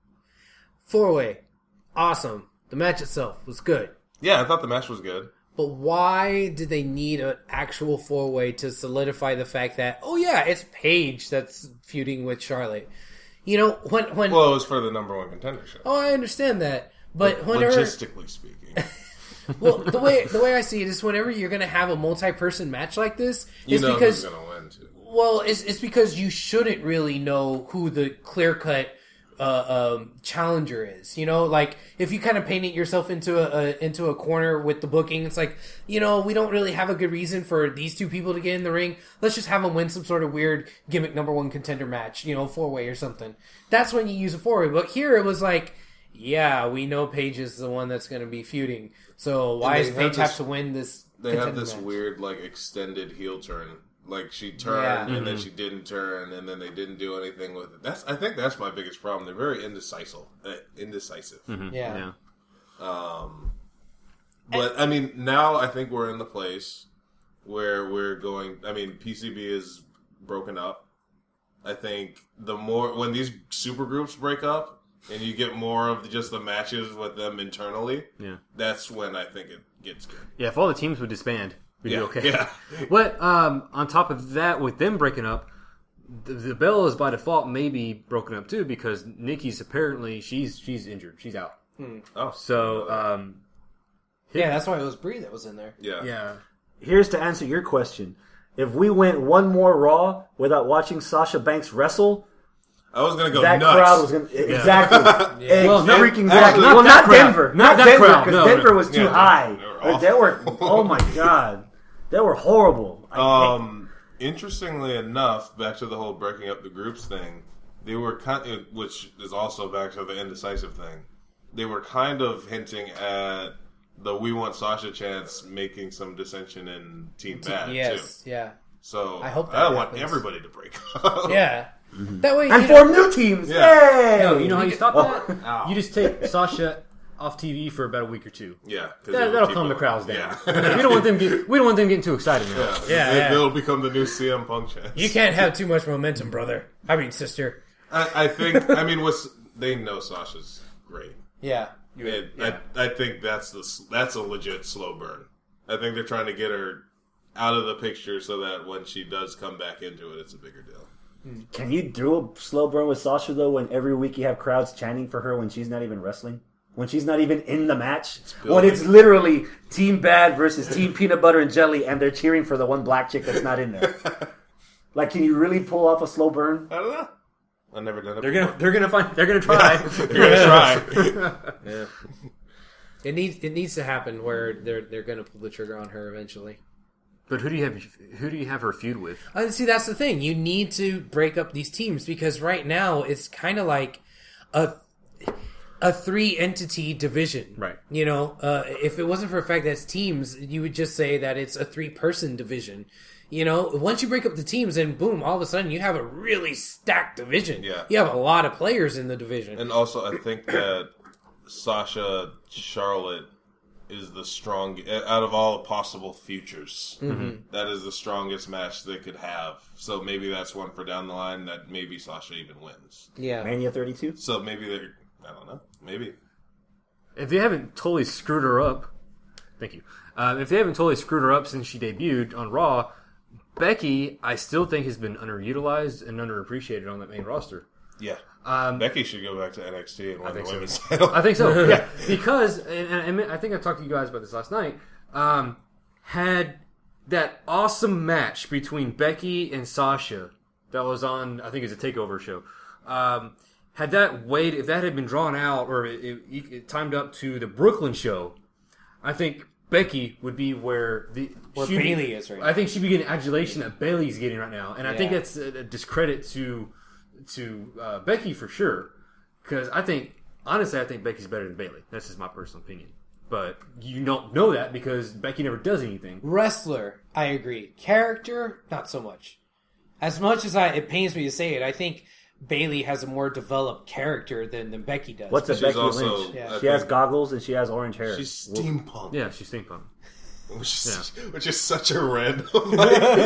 4-way. Awesome. The match itself was good. Yeah, I thought the match was good. But why did they need an actual 4-way to solidify the fact that, oh yeah, it's Paige that's feuding with Charlotte? You know, when well, it was for the number one contender show. Oh, I understand that. But whenever, logistically speaking. Well, the way I see it is whenever you're going to have a multi-person match like this, you it's know because who's going to win too. Well, it's because you shouldn't really know who the clear-cut challenger is. You know, like if you kind of paint yourself into a corner with the booking, it's like, you know, we don't really have a good reason for these two people to get in the ring. Let's just have them win some sort of weird gimmick number one contender match, you know, 4-way or something. That's when you use a 4-way. But here it was like, yeah, we know Paige is the one that's going to be feuding. So why does Paige have to win this they have this weird like extended heel turn. Like she turned and then she didn't turn, and then they didn't do anything with it. I think that's my biggest problem. They're very indecisive. Yeah. But I mean, now I think we're in the place where we're going. I mean, PCB is broken up. I think the more when these super groups break up and you get more of just the matches with them internally, that's when I think it gets good. Yeah, if all the teams would disband, we'd be okay. Yeah. But on top of that, with them breaking up, the Bell is by default maybe broken up too because Nikki's apparently she's injured. She's out. Oh, so yeah, that's why it was Brie that was in there. Yeah. Here's to answer your question. If we went one more Raw without watching Sasha Banks wrestle, I was going to go that nuts. crowd was going to... Exactly. Well, freaking actually, well, not Denver. Not that Denver, crowd. because Denver was too high. They were oh my God. They were horrible. Interestingly enough, back to the whole breaking up the groups thing, they were which is also back to the indecisive thing. They were kind of hinting at the "We Want Sasha" chants, making some dissension in Team Bad too. Yeah. So I hope that I want happens. everybody to break up. Yeah. That way, and form new teams. Yeah. Yay! No, you know how you stop that? You just take Sasha off TV for about a week or two. Yeah, that'll calm the crowds down. We don't want them getting too excited now. They'll become the new CM Punk chants. You can't have too much momentum, brother. I mean, sister. I think. I mean, they know Sasha's great. Yeah. I think that's a legit slow burn. I think they're trying to get her out of the picture so that when she does come back into it, it's a bigger deal. Can you do a slow burn with Sasha, though, when every week you have crowds chanting for her when she's not even wrestling? When she's not even in the match? When it's literally Team Bad versus Team Peanut Butter and Jelly, and they're cheering for the one black chick that's not in there. Like, can you really pull off a slow burn? I don't know. I've never done it. They're gonna try. They're gonna try. Yeah. It needs to happen where they're gonna pull the trigger on her eventually. But who do you have her feud with? See, that's the thing. You need to break up these teams because right now it's kind of like a 3-entity division. Right. You know, if it wasn't for the fact that it's teams, you would just say that it's a 3-person division. You know, once you break up the teams, then boom, all of a sudden you have a really stacked division. Yeah. You have a lot of players in the division. And also, I think that Sasha Charlotte is the strong out of all possible futures. Mm-hmm. That is the strongest match they could have. So maybe that's one for down the line that maybe Sasha even wins. Yeah. Mania 32? So maybe I don't know. Maybe. If they haven't totally screwed her up, thank you. If they haven't totally screwed her up since she debuted on Raw, Becky, I still think has been underutilized and underappreciated on that main roster. Yeah. Becky should go back to NXT and win the women's so. title. I think so, yeah. Because, and I think I talked to you guys about this last night, had that awesome match between Becky and Sasha that was on, I think it's a TakeOver show. Had that waited, if that had been drawn out or it timed up to the Brooklyn show, I think Becky would be where Bayley is right now. I think she'd be getting adulation that Bayley's getting right now. And I think that's a discredit to Becky for sure. Because honestly, I think Becky's better than Bayley. That's just my personal opinion. But you don't know that because Becky never does anything. Wrestler, I agree. Character, not so much. As much as it pains me to say it, I think Bayley has a more developed character than Becky does. What's a Becky Lynch? Yeah. She has goggles and she has orange hair. She's steampunk. Yeah, she's steampunk. Which is such a random. We're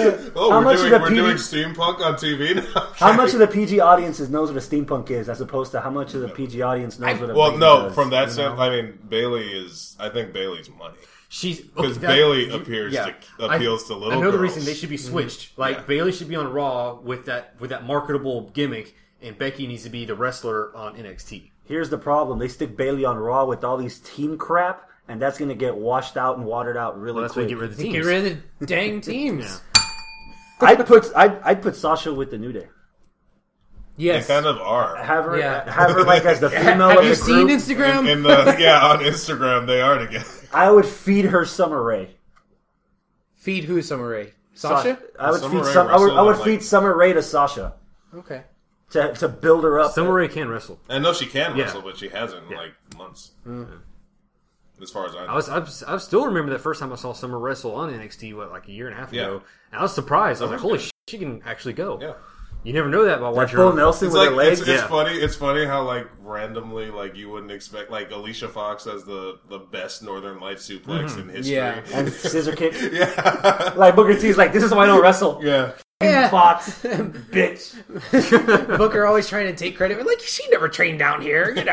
doing steampunk on TV now. Okay. How much of the PG audience knows what a steampunk is, as opposed to how much of the PG audience knows what a Well, Bayley no, does, from that sense, I mean, I think Bayley's money. Because Bayley appeals to little girls. Another reason they should be switched. Bayley should be on Raw with that marketable gimmick, and Becky needs to be the wrestler on NXT. Here's the problem: they stick Bayley on Raw with all these team crap. And that's going to get washed out and watered out really quick. That's why you get rid of the teams. Get rid of the dang teams. I'd put Sasha with the New Day. Yes, they kind of are. Have her like as the female. Have you seen Instagram? On Instagram they are together. I would feed her Summer Rae. Feed who Summer Rae? Sasha? I would feed Summer Rae to Sasha. Okay. To build her up. Summer Rae can wrestle. I know she can wrestle, but she hasn't in like months. Mm. as far as I know. I still remember the first time I saw Summer wrestle on NXT, like a year and a half Yeah. ago. And I was surprised. I was like, holy shit, she can actually go. Yeah. You never know that by watching full her. Nelson It's with like her legs. it's funny. It's funny how like randomly like you wouldn't expect like Alicia Fox has the best Northern Light suplex in history. Yeah. And scissor kick. Yeah. Like Booker T's like, this is why I don't wrestle. Yeah. Fox, bitch. Booker always trying to take credit. We're like, she never trained down here. You know?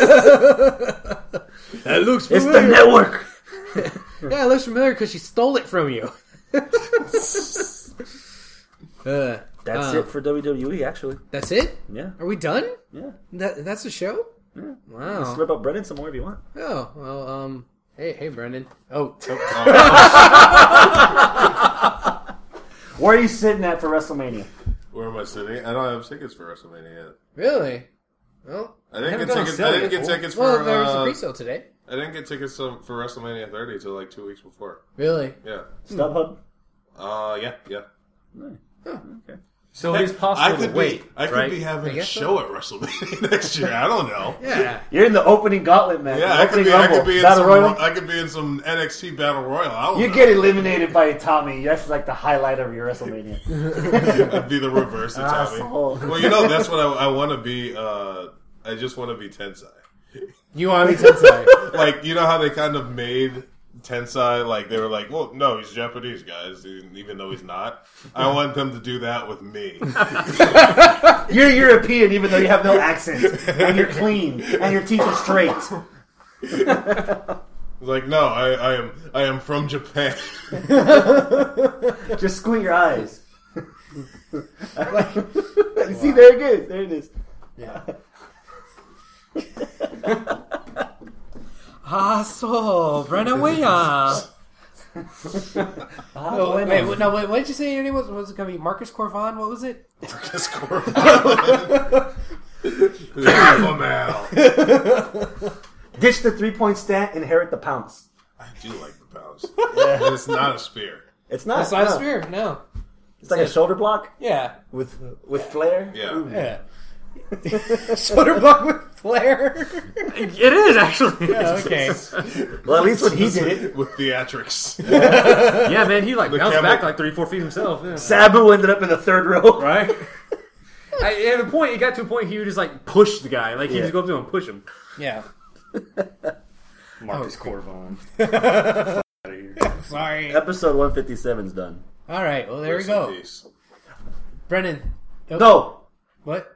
That looks familiar. It's the network. Yeah, it looks familiar because she stole it from you. That's it for WWE, actually. That's it? Yeah. Are we done? Yeah. That's the show? Yeah. Wow. You can slip up Brendan some more if you want. Oh, well, hey, Brendan. Oh. Where are you sitting at for WrestleMania? Where am I sitting? I don't have tickets for WrestleMania yet. Really? Well, I didn't get tickets for. Well, there was a pre-sale today. I didn't get tickets for WrestleMania 30 until like 2 weeks before. Really? Yeah. StubHub? Yeah. Nice. Okay. So it is possible to wait. I could be having a show at WrestleMania next year. I don't know. Yeah. You're in the opening gauntlet match. Yeah, I could be in some NXT Battle Royal. I don't You know. get eliminated by Tommy. That's like the highlight of your WrestleMania. It'd be the reverse of Tommy. Asshole. Well, that's what I want to be. I just want to be Tensai. You want to be Tensai? Like, you know how they kind of made Tensai, like, they were like, well, no, he's Japanese, guys, even though he's not. I want them to do that with me. You're European, even though you have no accent. And you're clean. And your teeth are straight. Like, no, I am from Japan. Just squint your eyes. See, there it is. There it is. Yeah. Brennan Williams. Wait, what did you say your name was? Was it going to be Marcus Corvan? What was it? Marcus Corvan. Ditch the 3-point stat, inherit the pounce. I do like the pounce. Yeah. It's not a spear. It's not. It's not a spear, no. It's like a shoulder block? Yeah. With flair? Yeah. Ooh. Yeah. Shoulder block with flair. It is, actually. Yeah, okay. Well, at least when he did it. With theatrics. Yeah, man, he bounced back like 3-4 feet himself. Yeah. Sabu ended up in the third row. Right? At a point, it got to a point he would just like push the guy. Like he'd just go up to him and push him. Yeah. Marcus Corvan. Sorry. Episode 157's done. All right, well, there we go. Brennan. Oh. No! What?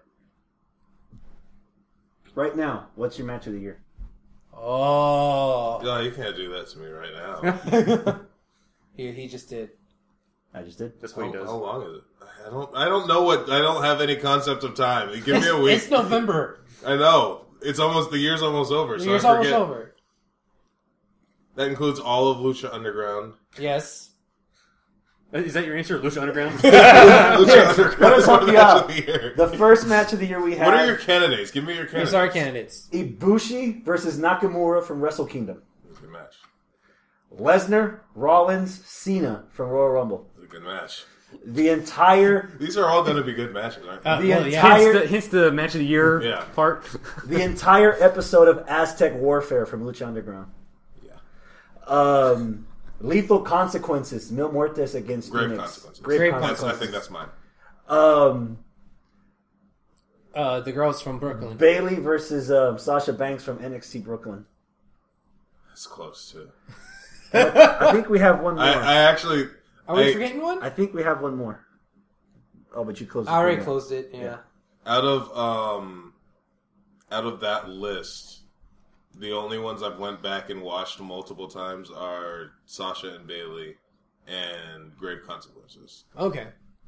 Right now, what's your match of the year? Oh. No, you can't do that to me right now. He just did. I just did. That's what he does. How long is it? I don't know what. I don't have any concept of time. Give me a week. It's November. I know. It's almost the year's almost over. The so year's I forget. almost over. That includes all of Lucha Underground. Yes. Is that your answer, Lucha Underground? Lucha Underground. Let us is help the you match out. of the year. The first match of the year we had. What are your candidates? Give me your candidates. Here's our candidates. Ibushi versus Nakamura from Wrestle Kingdom. It's a good match. Lesnar, Rollins, Cena from Royal Rumble. It's a good match. The entire... These are all going to be good matches, aren't they? Hence the match of the year part. The entire episode of Aztec Warfare from Lucha Underground. Yeah. Lethal Consequences, Mil Muertes against Grave Phoenix. Consequences. Grave Consequences. Consequences. I think that's mine. The girls from Brooklyn. Bayley versus Sasha Banks from NXT Brooklyn. That's close, too. I think we have one more. I actually... Are we forgetting one? I think we have one more. Oh, but you closed it. I already closed it, yeah. Out of that list, the only ones I've went back and watched multiple times are Sasha and Bayley and Grave Consequences. Okay.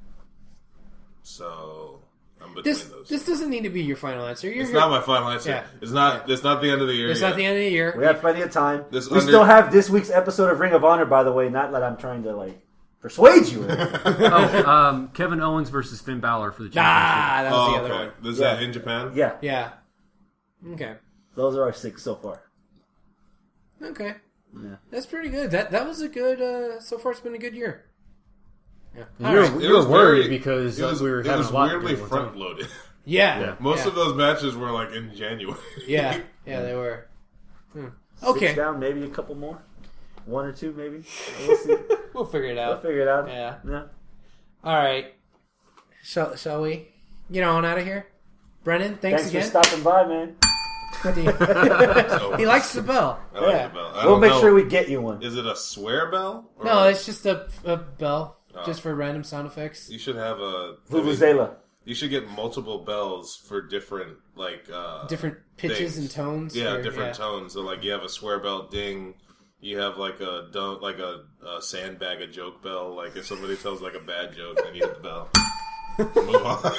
So I'm between those. This doesn't need to be your final answer. It's not my final answer. Yeah. It's not the end of the year. It's not the end of the year. We have plenty of time. We still have this week's episode of Ring of Honor, by the way. Not that I'm trying to persuade you. Kevin Owens versus Finn Balor for the championship. That was the other one. Is that in Japan? Yeah. Yeah. Okay. Those are our 6 so far. Okay. Yeah. That's pretty good. That was a good. So far, it's been a good year. Yeah. You were worried because we were having a lot. It was weirdly front loaded. Yeah. Most of those matches were in January. Yeah. Yeah, they were. Okay. 6 down, maybe a couple more. 1 or 2, maybe. We'll see. We'll figure it out. Yeah. All right. Shall we get on out of here? Brennan, thanks again. for stopping by, man. He likes the bell. I like the bell. We'll make sure we get you one. Is it a swear bell? No, it's just a bell. Just for random sound effects. You should have a... Vuvuzela. You should get multiple bells for different, different pitches things. and tones. Yeah, different tones. So, you have a swear bell ding. You have, a sandbag a joke bell. Like, if somebody tells, a bad joke, then you hit the bell. Move on.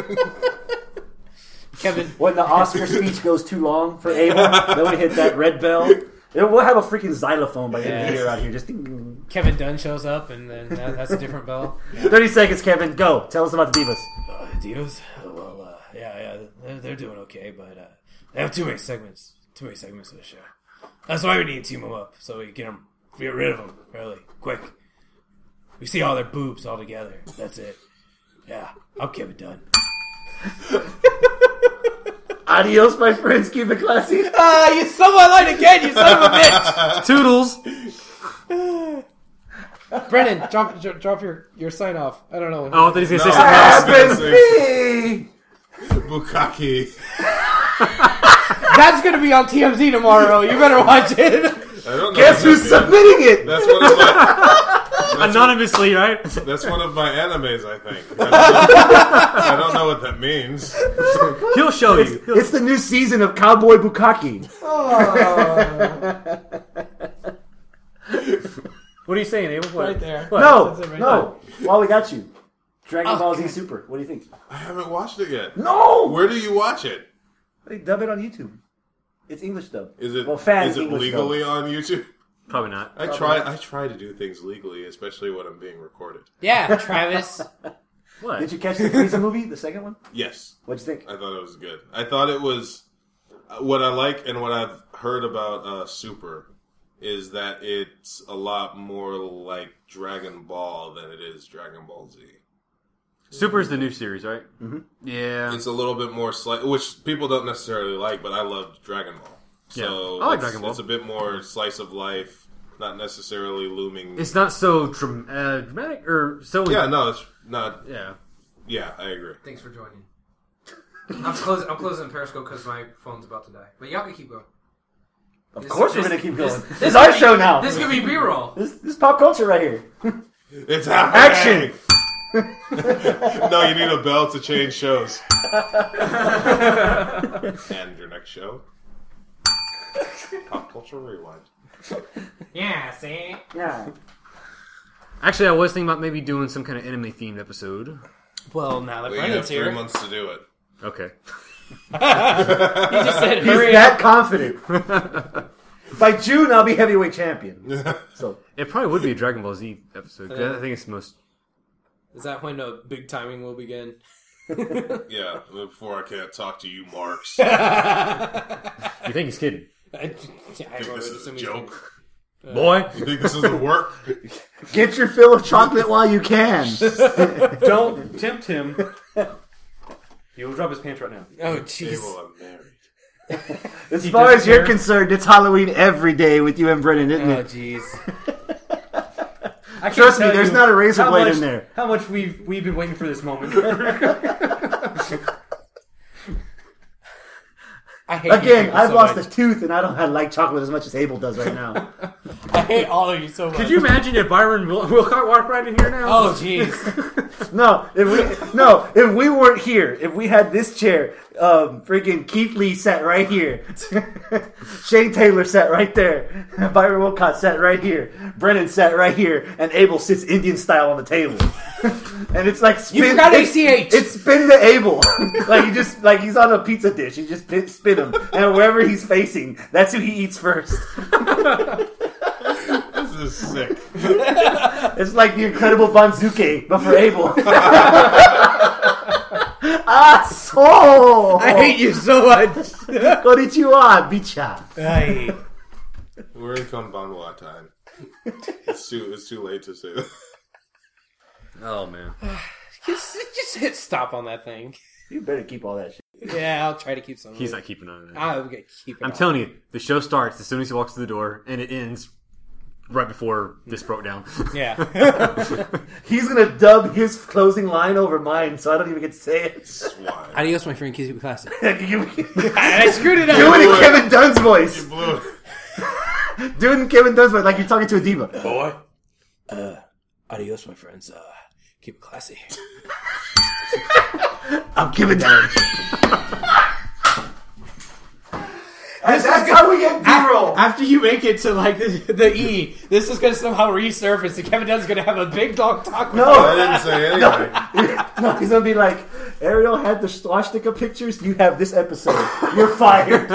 Kevin. When the Oscar speech goes too long for Abel, then we hit that red bell. We'll have a freaking xylophone by the end of the year out here. Just Kevin Dunn shows up, and then that's a different bell. 30 seconds, Kevin. Go. Tell us about the Divas. Divas? Well, they're doing okay, but they have too many segments of the show. That's why we need to team them up, so we get rid of them really quick. We see all their boobs all together. That's it. Yeah, I'm Kevin Dunn. Adios, my friends. Keep it classy. You stole my line again, you son of a bitch. Toodles. Brennan, drop your sign off. I don't know. Oh, I thought he was going to say something else. Bukkake. That's going to be on TMZ tomorrow. You better watch it. I don't know. Guess who's submitting it? That's one of my... Anonymously, right? That's one of my animes, I think. I don't know what that means. He'll show you. It's the new season of Cowboy Bukkake. What are you saying, Abel? Right there. What? No. While we got you. Dragon Ball Z Super. What do you think? I haven't watched it yet. No! Where do you watch it? They dub it on YouTube. It's English dub. Is it English legally dub. on YouTube? Probably not. I try to do things legally, especially when I'm being recorded. Yeah, Travis. What? Did you catch the Frieza movie, the second one? Yes. What'd you think? I thought it was good. I thought it was... What I like and what I've heard about Super is that it's a lot more like Dragon Ball than it is Dragon Ball Z. Super is the new series, right? Mm-hmm. Yeah. It's a little bit more which people don't necessarily like, but I love Dragon Ball. So I like Dragon Ball. It's a bit more slice of life, not necessarily looming. It's not so dramatic or so... Yeah, no, it's not... Yeah. Yeah, I agree. Thanks for joining. I'm closing Periscope because my phone's about to die. But y'all can keep going. Of course we're going to keep going. This is our show now. This could be B-roll. This is pop culture right here. It's happening. Action! No, you need a bell to change shows. And your next show? Pop Culture Rewind. Yeah, see? Yeah. Actually, I was thinking about maybe doing some kind of anime-themed episode. Well, now that You have Brennan's 3 here. months to do it. Okay. He just said, He's hurry that up. confident. By June, I'll be heavyweight champion. So It probably would be a Dragon Ball Z episode. 'Cause I think it's the most... Is that when the big timing will begin? Yeah, before I can't talk to you, Marks. You think he's kidding? I think this is a joke. Boy. You think this is a work? get your fill of chocolate while you can. Don't tempt him. He will drop his pants right now. Oh, jeez. I'm married. As far as you're concerned, it's Halloween every day with you and Brennan, isn't Oh, it? jeez. Trust me, there's not a razor blade in there. How much we've been waiting for this moment. Again, I've lost a tooth and I don't like chocolate as much as Abel does right now. I hate all of you so much. Could you imagine if Byron Wilcott walked right in here now? Oh, jeez. if we weren't here, if we had this chair, freaking Keith Lee sat right here, Shane Taylor sat right there, Byron Wilcott sat right here, Brennan sat right here, and Abel sits Indian style on the table. And it's like spin. You forgot ACH. It's spin to Abel. like he's on a pizza dish. You just spin him, and wherever he's facing, that's who he eats first. This is sick. It's like the Incredible Banzuke, but for Abel. So I hate you so much. Konnichiwa, bicha. We're in Konbanwa time. It's too late to say. Oh man. Just hit stop on that thing. You better keep all that shit. Yeah, I'll try to keep some. He's not keeping on that. I'm gonna keep it. I'm telling you, the show starts as soon as he walks through the door, and it ends right before this broke down. Yeah. He's gonna dub his closing line over mine, so I don't even get to say it. Adios, my friend. Keep it classy. I screwed it up. Do it in Kevin Dunn's voice. You blew it. Do it in Kevin Dunn's voice, like you're talking to a diva. Boy. Adios, my friends. Keep it classy. I'm Kevin Dunn. That's how we get B-roll. After you make it to like the E, this is going to somehow resurface, and Kevin Dunn's going to have a big dog talk with No, I didn't say anything. No, he's gonna be like, Ariel had the swastika pictures. You have this episode. You're fired.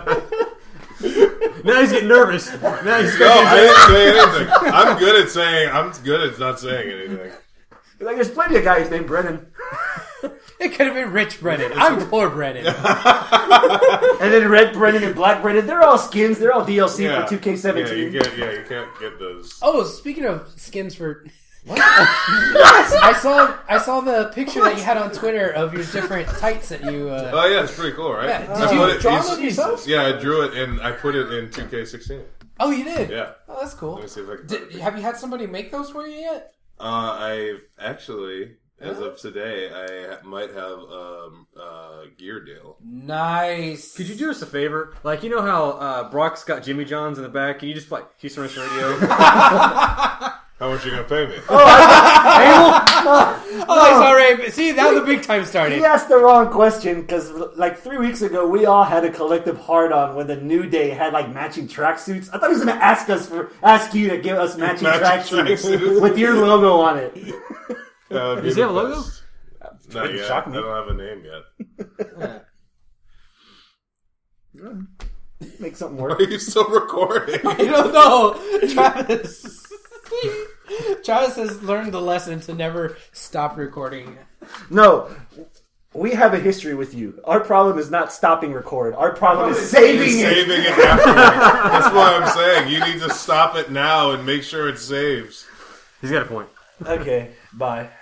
Now he's getting nervous. Now he's No, I didn't say anything. I'm good at not saying anything. Like, there's plenty of guys named Brennan. It could have been Rich Brennan. I'm poor Brennan. And then Red Brennan and Black Brennan. They're all skins. They're all DLC for 2K17. You can't get those. Oh, speaking of skins for... What? I saw the picture that you had on Twitter of your different tights that you... Oh, yeah, it's pretty cool, right? Yeah. Did you draw them yourself? Yeah, I drew it, and I put it in 2K16. Oh, you did? Yeah. Oh, that's cool. Let me see if I can Have you had somebody make those for you yet? I've actually... As of today, I might have a gear deal. Nice. Could you do us a favor? Like, you know how Brock's got Jimmy John's in the back? Can you just play Houston Wrestling Radio? How much are you going to pay me? It's all right. See, now the big time started. He asked the wrong question because, like, 3 weeks ago, we all had a collective hard-on when the New Day had, like, matching tracksuits. I thought he was going to ask you to give us matching tracksuits with your logo on it. Does he have a logo? Not yet. I don't have a name yet. Make something work. Are you still recording? I don't know. Travis has learned the lesson to never stop recording. No. We have a history with you. Our problem is not stopping record. Our problem is saving it. Saving it afterwards. That's what I'm saying. You need to stop it now and make sure it saves. He's got a point. Okay, bye.